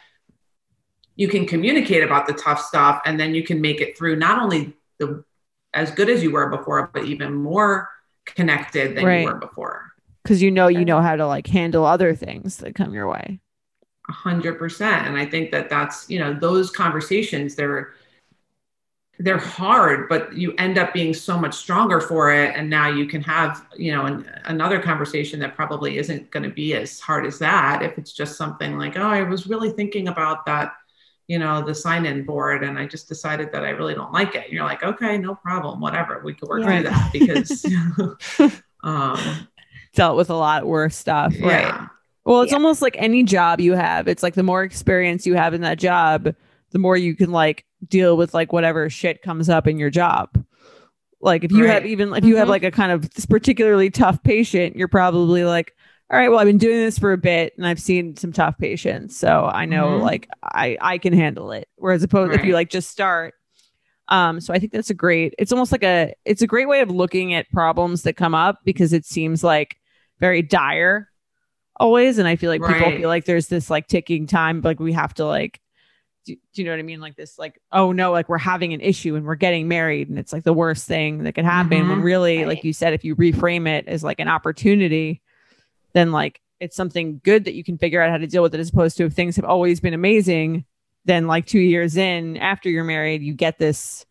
you can communicate about the tough stuff. And then you can make it through not only the, as good as you were before, but even more connected than right. you were before. Cause you know, you know how to like handle other things that come your way. A hundred percent. And I think that that's, you know, those conversations, they're, they're hard, but you end up being so much stronger for it. And now you can have, you know, an, another conversation that probably isn't going to be as hard as that. If it's just something like, oh, I was really thinking about that, you know, the sign-in board, and I just decided that I really don't like it. And you're like, okay, no problem, whatever. We could work yeah. through that, because um, dealt with a lot worse stuff. Yeah. Right. Well, it's yeah. almost like any job you have. It's like the more experience you have in that job, the more you can like deal with like whatever shit comes up in your job. Like if you right. have even if you mm-hmm. have like a kind of this particularly tough patient, you're probably like, all right, well, I've been doing this for a bit and I've seen some tough patients, so I know mm-hmm. like I I can handle it. Whereas opposed right. if you like just start. Um, so I think that's a great, it's almost like a, it's a great way of looking at problems that come up, because it seems like very dire always. And I feel like right. people feel like there's this like ticking time, like we have to like, do, do you know what I mean? Like this, like, oh no, like we're having an issue and we're getting married and it's like the worst thing that could happen. Mm-hmm. When really, right. like you said, if you reframe it as like an opportunity, then like it's something good that you can figure out how to deal with it, as opposed to if things have always been amazing, then like two years in after you're married, you get this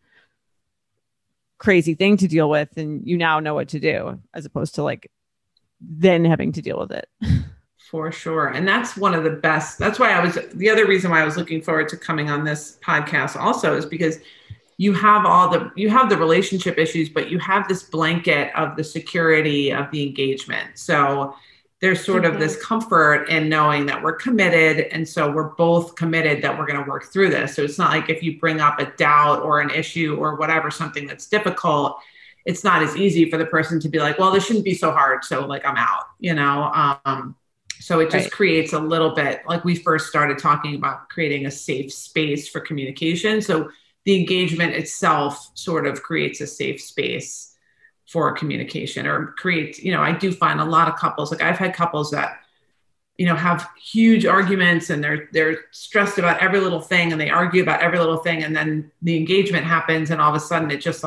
crazy thing to deal with and you now know what to do, as opposed to like then having to deal with it. For sure. And that's one of the best. That's why I was, the other reason why I was looking forward to coming on this podcast also is because you have all the, you have the relationship issues, but you have this blanket of the security of the engagement. So there's sort mm-hmm. of this comfort in knowing that we're committed. And so we're both committed that we're going to work through this. So it's not like if you bring up a doubt or an issue or whatever, something that's difficult, it's not as easy for the person to be like, well, this shouldn't be so hard. So like, I'm out, you know? Um, So it just right. creates a little bit, like we first started talking about creating a safe space for communication. So the engagement itself sort of creates a safe space for communication, or creates, you know, I do find a lot of couples, like I've had couples that, you know, have huge arguments and they're, they're stressed about every little thing and they argue about every little thing. And then the engagement happens and all of a sudden it just like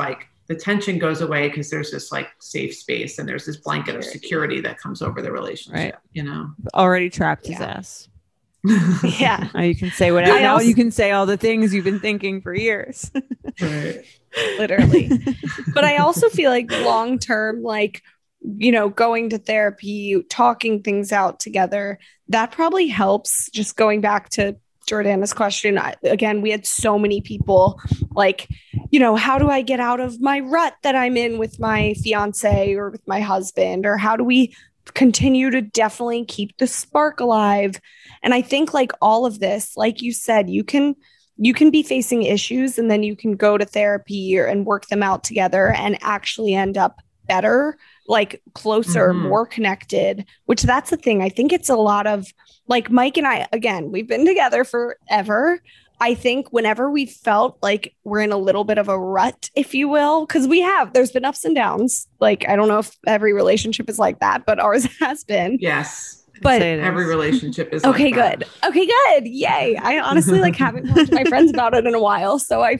the tension goes away because there's this like safe space and there's this blanket of security that comes over the relationship, right. you know, already trapped his Yeah. ass. Yeah. Now you can say whatever. I Now also- you can say all the things you've been thinking for years. right. Literally. But I also feel like long term, like, you know, going to therapy, talking things out together, that probably helps. Just going back to Jordana's question, I, again, we had so many people like, you know, how do I get out of my rut that I'm in with my fiance or with my husband? Or how do we continue to definitely keep the spark alive? And I think like all of this, like you said, you can you can be facing issues and then you can go to therapy or, and work them out together and actually end up better, like closer, Mhm. more connected, which that's the thing. I think it's a lot of like Mike and I, again, we've been together forever. I think whenever we felt like we're in a little bit of a rut, if you will, because we have, there's been ups and downs. Like, I don't know if every relationship is like that, but ours has been. Yes. But Say it is. Every relationship is okay, like that. good. Okay, good. Yay. I honestly like haven't talked to my friends about it in a while. So I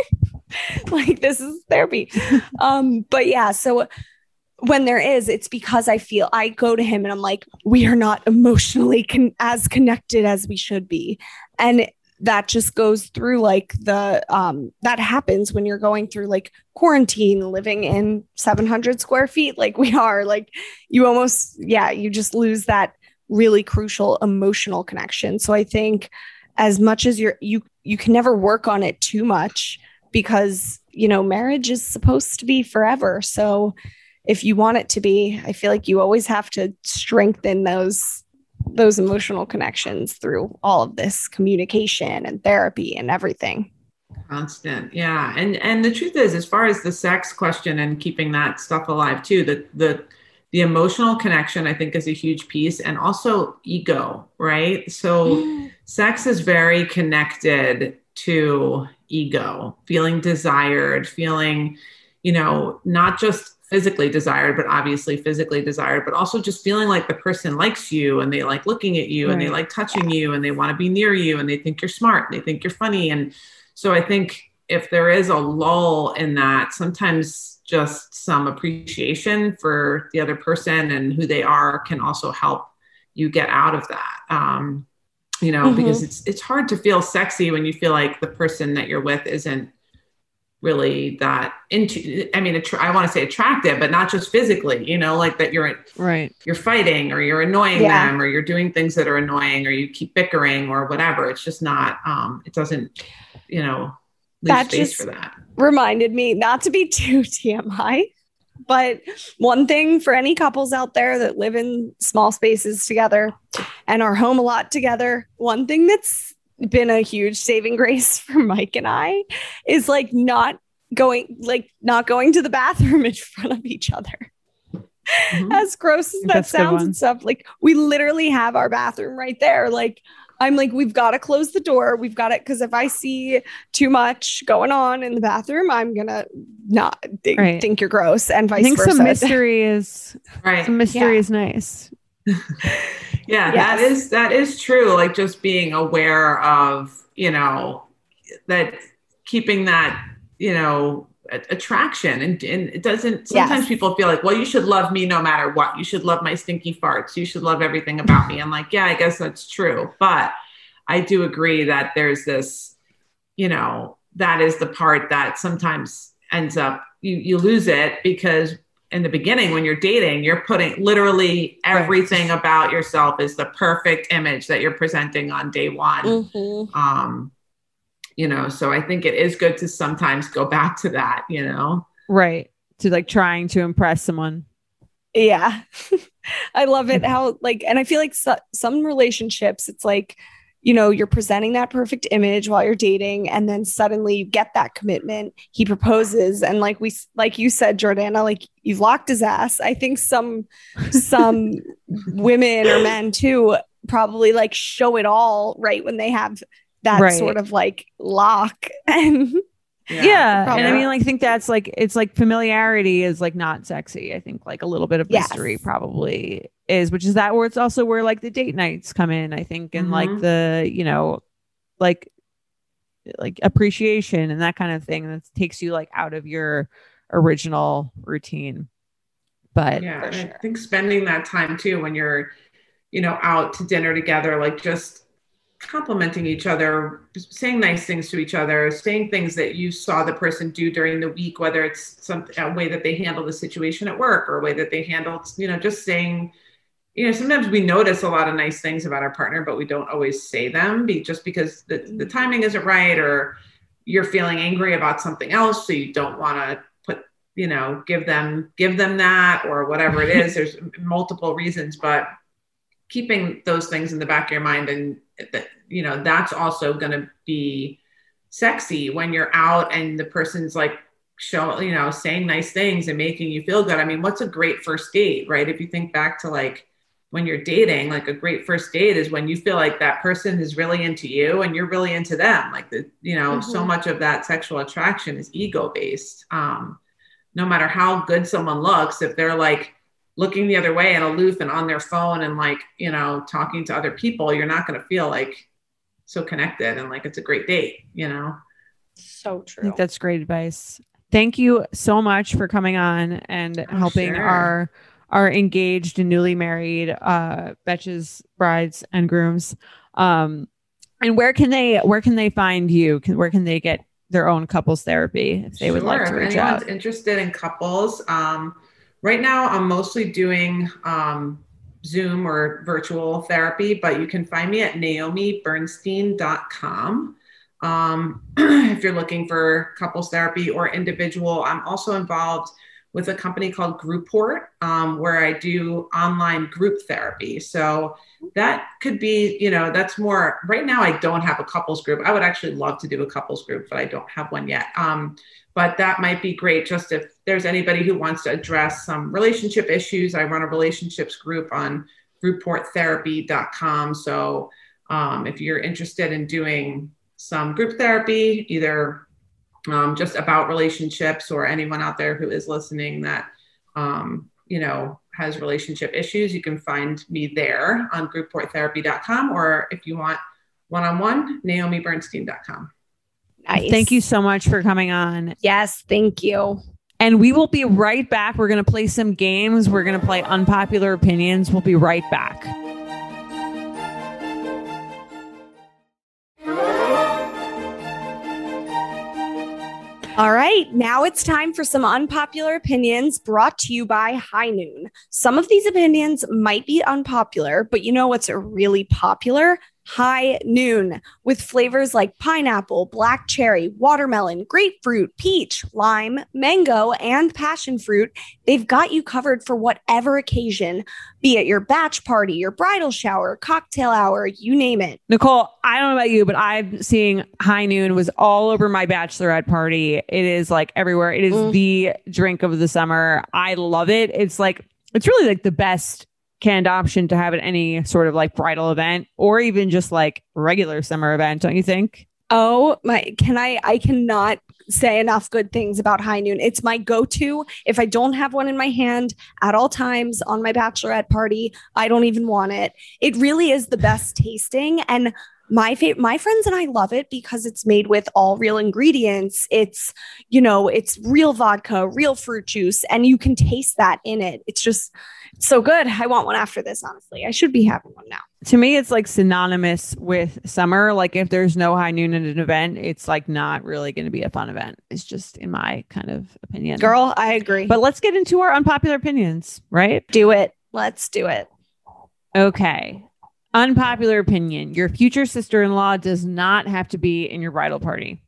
like this is therapy. Um, but yeah, so when there is, it's because I feel I go to him and I'm like, we are not emotionally con- as connected as we should be. And that just goes through like the um that happens when you're going through like quarantine, living in seven hundred square feet like we are. Like you almost, yeah, you just lose that really crucial emotional connection. So I think as much as you're you you can never work on it too much because, you know, marriage is supposed to be forever. So if you want it to be, I feel like you always have to strengthen those those emotional connections through all of this communication and therapy and everything. Constant. Yeah. And and the truth is, as far as the sex question and keeping that stuff alive too, the the the emotional connection, I think, is a huge piece, and also ego, right? So sex is very connected to ego, feeling desired, feeling, you know, not just physically desired, but obviously physically desired, but also just feeling like the person likes you and they like looking at you and they Right. like touching you and they want to be near you and they think you're smart and they think you're funny. And so I think if there is a lull in that, sometimes just some appreciation for the other person and who they are can also help you get out of that. Um, you know, Mhm. because it's it's hard to feel sexy when you feel like the person that you're with isn't really that into, I mean, attra- I want to say attractive, but not just physically, you know, like that you're Right. you're fighting or you're annoying Yeah. them or you're doing things that are annoying or you keep bickering or whatever. It's just not, um, it doesn't, you know, leave That space just- for that. Reminded me not to be too T M I, but one thing for any couples out there that live in small spaces together and are home a lot together, one thing that's been a huge saving grace for Mike and I is like not going like not going to the bathroom in front of each other. Mhm. As gross as that That's a good sounds one. and stuff, like we literally have our bathroom right there. Like I'm like, we've got to close the door. We've got it because if I see too much going on in the bathroom, I'm gonna not think, Right. think you're gross, and vice I think versa. some mystery is Right. some mystery Yeah. is nice. Yeah, that Yes. is that is true. Like just being aware of, you know, that keeping that, you know, a- attraction and, and it doesn't sometimes Yes. people feel like, well, you should love me no matter what. You should love my stinky farts. You should love everything about me. I'm like, yeah, I guess that's true. But I do agree that there's this, you know, that is the part that sometimes ends up you you lose it because in the beginning, when you're dating, you're putting literally everything about yourself is the perfect image that you're presenting on day one. Mhm. Um, you know, so I think it is good to sometimes go back to that, you know? Right. To like trying to impress someone. Yeah. I love it how like, and I feel like so, some relationships, it's like, you know, you're presenting that perfect image while you're dating, and then suddenly you get that commitment. He proposes, and like we, like you said, Jordana, like you've locked his ass. I think some, some women or men too probably like show it all right when they have that Right. sort of like lock. And Yeah. probably. And I mean, like, I think that's like, it's like familiarity is like not sexy. I think like a little bit of Yes. mystery probably is, which is that where it's also where like the date nights come in, I think, and like Mhm. the, you know, like, like appreciation and that kind of thing that takes you like out of your original routine. But yeah, and I think spending that time too, when you're, you know, out to dinner together, like just complimenting each other, saying nice things to each other, saying things that you saw the person do during the week, whether it's some a way that they handle the situation at work or a way that they handled, you know, just saying, you know, sometimes we notice a lot of nice things about our partner, but we don't always say them be, just because the, the timing isn't right, or you're feeling angry about something else. So you don't want to put, you know, give them, give them that or whatever it is. There's multiple reasons, but keeping those things in the back of your mind, and that, you know, that's also going to be sexy when you're out and the person's like show, you know, saying nice things and making you feel good. I mean, what's a great first date, right? If you think back to like when you're dating, like a great first date is when you feel like that person is really into you and you're really into them. Like the, you know, mm-hmm. so much of that sexual attraction is ego based. Um, no matter how good someone looks, if they're like looking the other way and aloof and on their phone and like, you know, talking to other people, you're not going to feel like so connected and like it's a great date, you know? So true. I think that's great advice. Thank you so much for coming on and oh, helping sure. our our engaged and newly married uh Betches, brides and grooms. Um and where can they where can they find you? Can, where can they get their own couples therapy if they sure. would like to reach if anyone's out? Interested in couples, um right now I'm mostly doing um Zoom or virtual therapy, but you can find me at naomi bernstein dot com. Um, if you're looking for couples therapy or individual. I'm also involved with a company called Grouport, um, where I do online group therapy. So that could be, you know, that's more, right now I don't have a couples group. I would actually love to do a couples group, but I don't have one yet. Um, but that might be great just if there's anybody who wants to address some relationship issues. I run a relationships group on grouport therapy dot com. So um, if you're interested in doing some group therapy, either um, just about relationships, or anyone out there who is listening that, um, you know, has relationship issues, you can find me there on grouport therapy dot com. Or if you want one-on-one, naomi bernstein dot com. Nice. Thank you so much for coming on. Yes, thank you. And we will be right back. We're going to play some games. We're going to play Unpopular Opinions. We'll be right back. All right, now it's time for some unpopular opinions brought to you by High Noon. Some of these opinions might be unpopular, but you know what's really popular? High Noon, with flavors like pineapple, black cherry, watermelon, grapefruit, peach, lime, mango, and passion fruit. They've got you covered for whatever occasion, be it your batch party, your bridal shower, cocktail hour, you name it. Nicole, I don't know about you, but I'm seeing High Noon was all over my bachelorette party. It is like everywhere. It is mm. the drink of the summer. I love it. It's like, it's really like the best canned option to have at any sort of like bridal event or even just like regular summer event, don't you think? Oh my, can I, I cannot say enough good things about High Noon. It's my go-to. If I don't have one in my hand at all times on my bachelorette party, I don't even want it. It really is the best tasting. And my fa- my friends and I love it because it's made with all real ingredients. It's, you know, it's real vodka, real fruit juice, and you can taste that in it. It's just so good. I want one after this, honestly. I should be having one now. To me, it's like synonymous with summer. Like if there's no High Noon at an event, it's like not really going to be a fun event. It's just in my kind of opinion. Girl, I agree. But let's get into our unpopular opinions, right? Do it. Let's do it. Okay. Unpopular opinion. Your future sister-in-law does not have to be in your bridal party.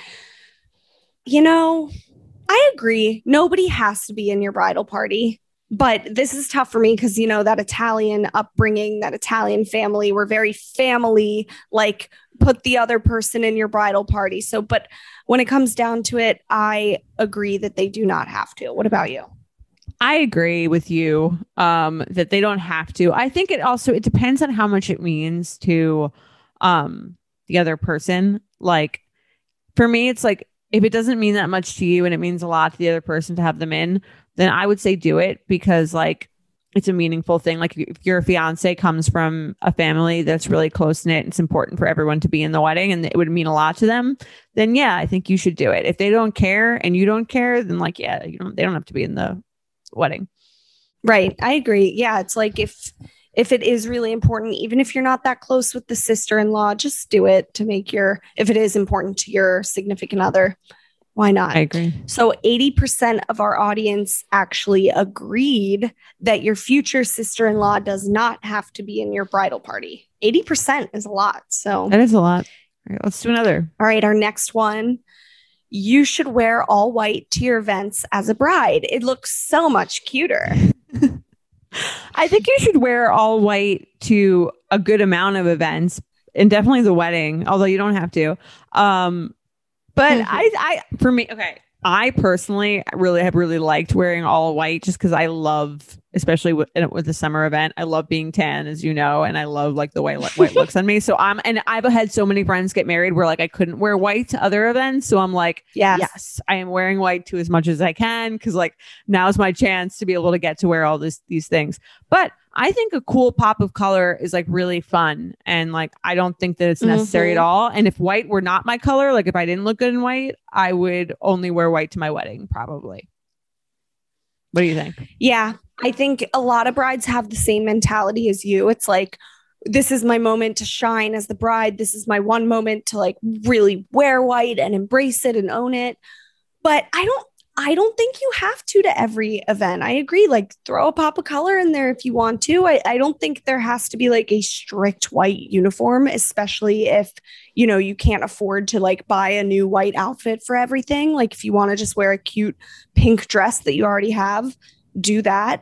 You know, I agree. Nobody has to be in your bridal party. But this is tough for me because, you know, that Italian upbringing, that Italian family, we're very family, like put the other person in your bridal party. So, but when it comes down to it, I agree that they do not have to. What about you? I agree with you um, that they don't have to. I think it also, it depends on how much it means to um, the other person. Like for me, it's like, if it doesn't mean that much to you and it means a lot to the other person to have them in, then I would say do it because like it's a meaningful thing. Like if your fiance comes from a family that's really close knit, it's important for everyone to be in the wedding and it would mean a lot to them, then yeah, I think you should do it. If they don't care and you don't care, then like, yeah, you don't, they don't have to be in the wedding. Right. I agree. Yeah. It's like if, if it is really important, even if you're not that close with the sister-in-law, just do it to make your, if it is important to your significant other, why not? I agree. So eighty percent of our audience actually agreed that your future sister-in-law does not have to be in your bridal party. eighty percent is a lot. So that is a lot. All right, let's do another. All right. Our next one. You should wear all white to your events as a bride. It looks so much cuter. I think you should wear all white to a good amount of events and definitely the wedding, although you don't have to. Um, But mm-hmm. I, I, for me, okay. I personally really have really liked wearing all white just because I love, especially with, with the summer event, I love being tan, as you know, and I love like the way white looks on me. So I'm, and I've had so many friends get married where like I couldn't wear white to other events. So I'm like, yes, yes I am wearing white to as much as I can because like now's my chance to be able to get to wear all this these things. But I think a cool pop of color is like really fun. And like, I don't think that it's necessary mm-hmm. at all. And if white were not my color, like if I didn't look good in white, I would only wear white to my wedding, probably. What do you think? Yeah, I think a lot of brides have the same mentality as you. It's like, this is my moment to shine as the bride. This is my one moment to like really wear white and embrace it and own it. But I don't, I don't think you have to to every event. I agree. Like throw a pop of color in there if you want to. I, I don't think there has to be like a strict white uniform, especially if, you know, you can't afford to like buy a new white outfit for everything. Like if you want to just wear a cute pink dress that you already have, do that.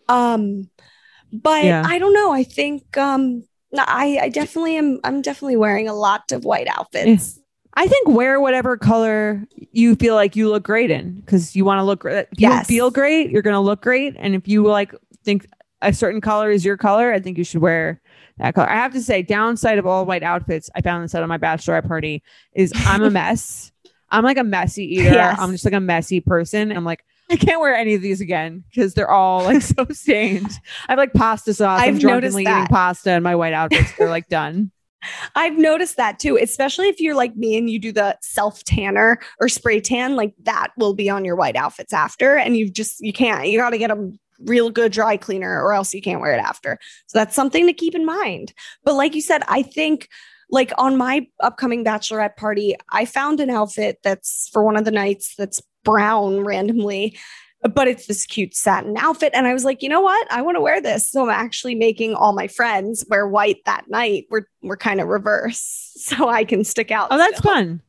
Um, but yeah. I don't know. I think um, I, I definitely am. I'm definitely wearing a lot of white outfits. I think wear whatever color you feel like you look great in because you want to look great. If you yes. feel great, you're going to look great. And if you like think a certain color is your color, I think you should wear that color. I have to say, downside of all white outfits, I found this out on my bachelorette party, is I'm a mess. I'm like a messy eater. Yes. I'm just like a messy person. I'm like, I can't wear any of these again because they're all like so stained. I have like pasta sauce. I've I'm drunkenly eating pasta in my white outfits. They're like done. I've noticed that too, especially if you're like me and you do the self tanner or spray tan, like that will be on your white outfits after. And you've just, you can't, you got to get a real good dry cleaner or else you can't wear it after. So that's something to keep in mind. But like you said, I think like on my upcoming bachelorette party, I found an outfit that's for one of the nights that's brown randomly, but it's this cute satin outfit. And I was like, you know what? I want to wear this. So I'm actually making all my friends wear white that night. We're we're kind of reverse. So I can stick out. Oh, that's still. Fun.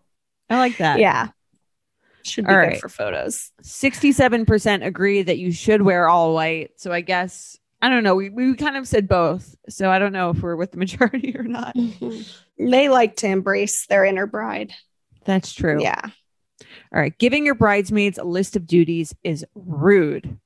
I like that. Yeah. Should be all good right. for photos. sixty-seven percent agree that you should wear all white. So I guess, I don't know. We, we kind of said both. So I don't know if we're with the majority or not. Mm-hmm. They like to embrace their inner bride. That's true. Yeah. All right. Giving your bridesmaids a list of duties is rude.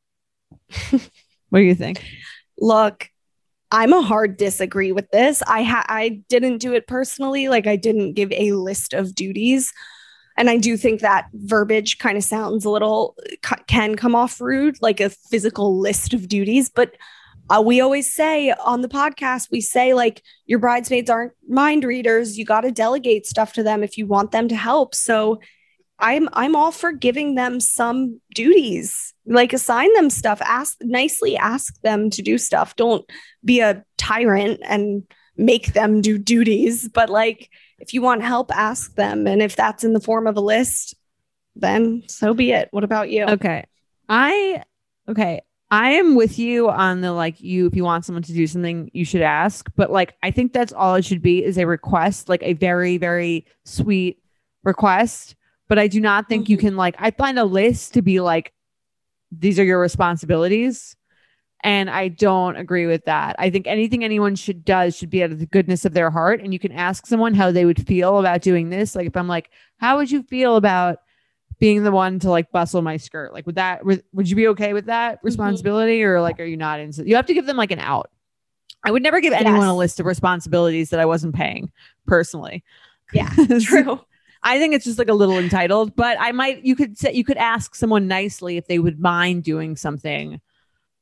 What do you think? Look, I'm a hard disagree with this. I ha- I didn't do it personally. Like I didn't give a list of duties. And I do think that verbiage kind of sounds a little, can come off rude, like a physical list of duties. But uh, we always say on the podcast, we say like your bridesmaids aren't mind readers. You got to delegate stuff to them if you want them to help. So I'm I'm all for giving them some duties, like assign them stuff, ask nicely, ask them to do stuff. Don't be a tyrant and make them do duties. But like, if you want help, ask them. And if that's in the form of a list, then so be it. What about you? Okay. I, okay. I am with you on the, like, you, if you want someone to do something, you should ask. But like, I think that's all it should be is a request, like a very, very sweet request. But I do not think mm-hmm. you can, like, I find a list to be like, these are your responsibilities. And I don't agree with that. I think anything anyone should does should be out of the goodness of their heart. And you can ask someone how they would feel about doing this. Like if I'm like, how would you feel about being the one to like bustle my skirt? Like would that, would, would you be okay with that responsibility? Mm-hmm. Or like, are you not into, you have to give them like an out. I would never give anyone yes. a list of responsibilities that I wasn't paying personally. Yeah, true. I think it's just like a little entitled, but I might, you could say, you could ask someone nicely if they would mind doing something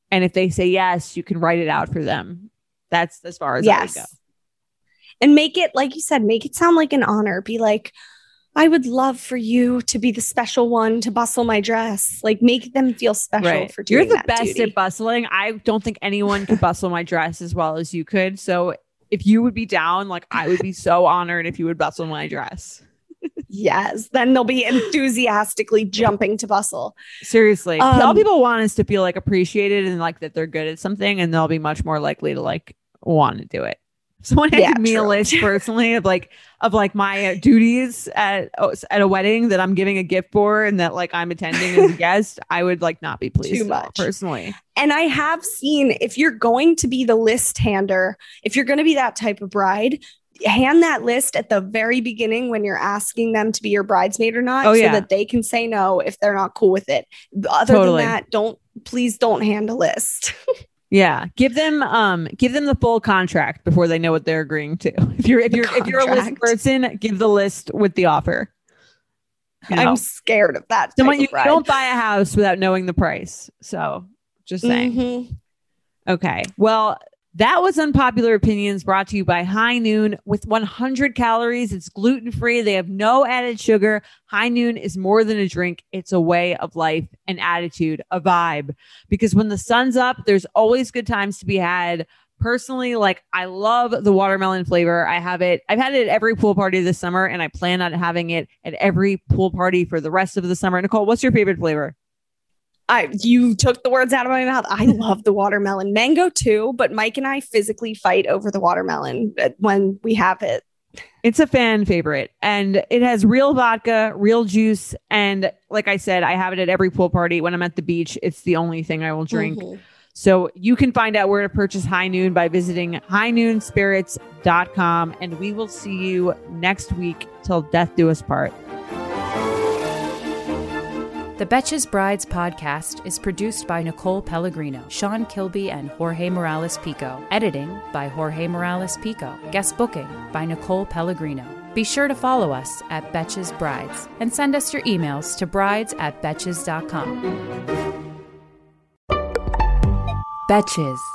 And if they say yes, you can write it out for them. That's as far as yes. I would go. And make it, like you said, make it sound like an honor. Be like, I would love for you to be the special one to bustle my dress. Like, make them feel special Right. for doing You're the that best duty. at bustling. I don't think anyone could bustle my dress as well as you could. So if you would be down, like, I would be so honored if you would bustle my dress. Yes. Then they'll be enthusiastically jumping to bustle. Seriously. Um, all people want is to feel like appreciated and like that they're good at something, and they'll be much more likely to like want to do it. Someone Yeah, handed me a true. list personally of like of like my uh, duties at at a wedding that I'm giving a gift for and that like I'm attending as a guest. I would like not be pleased Too at all, much. personally. And I have seen, if you're going to be the list hander, if you're going to be that type of bride, hand that list at the very beginning when you're asking them to be your bridesmaid or not, Oh, so yeah. that they can say no if they're not cool with it. Other Totally. than that, don't please don't hand a list. Yeah, give them um give them the full contract before they know what they're agreeing to. If you're if The you're if you're a list contract. person, give the list with the offer. You know? I'm scared of that. Type Someone of you bride. don't buy a house without knowing the price. So just saying. Mhm. Okay. Well, that was Unpopular Opinions, brought to you by High Noon. With one hundred calories, it's gluten-free. They have no added sugar. High Noon is more than a drink. It's a way of life, an attitude, a vibe. Because when the sun's up, there's always good times to be had. Personally, like, I love the watermelon flavor. I have it. I've had it at every pool party this summer, and I plan on having it at every pool party for the rest of the summer. Nicole, what's your favorite flavor? I you took the words out of my mouth. I love the watermelon, mango too, but Mike and I physically fight over the watermelon when we have it. It's a fan favorite, and it has real vodka, real juice. And like I said, I have it at every pool party. When I'm at the beach, it's the only thing I will drink. Mhm. So you can find out where to purchase High Noon by visiting high noon spirits dot com. And we will see you next week till death do us part. The Betches Brides podcast is produced by Nicole Pellegrino, Sean Kilby, and Jorge Morales Pico. Editing by Jorge Morales Pico. Guest booking by Nicole Pellegrino. Be sure to follow us at Betches Brides and send us your emails to brides at betches dot com. Betches.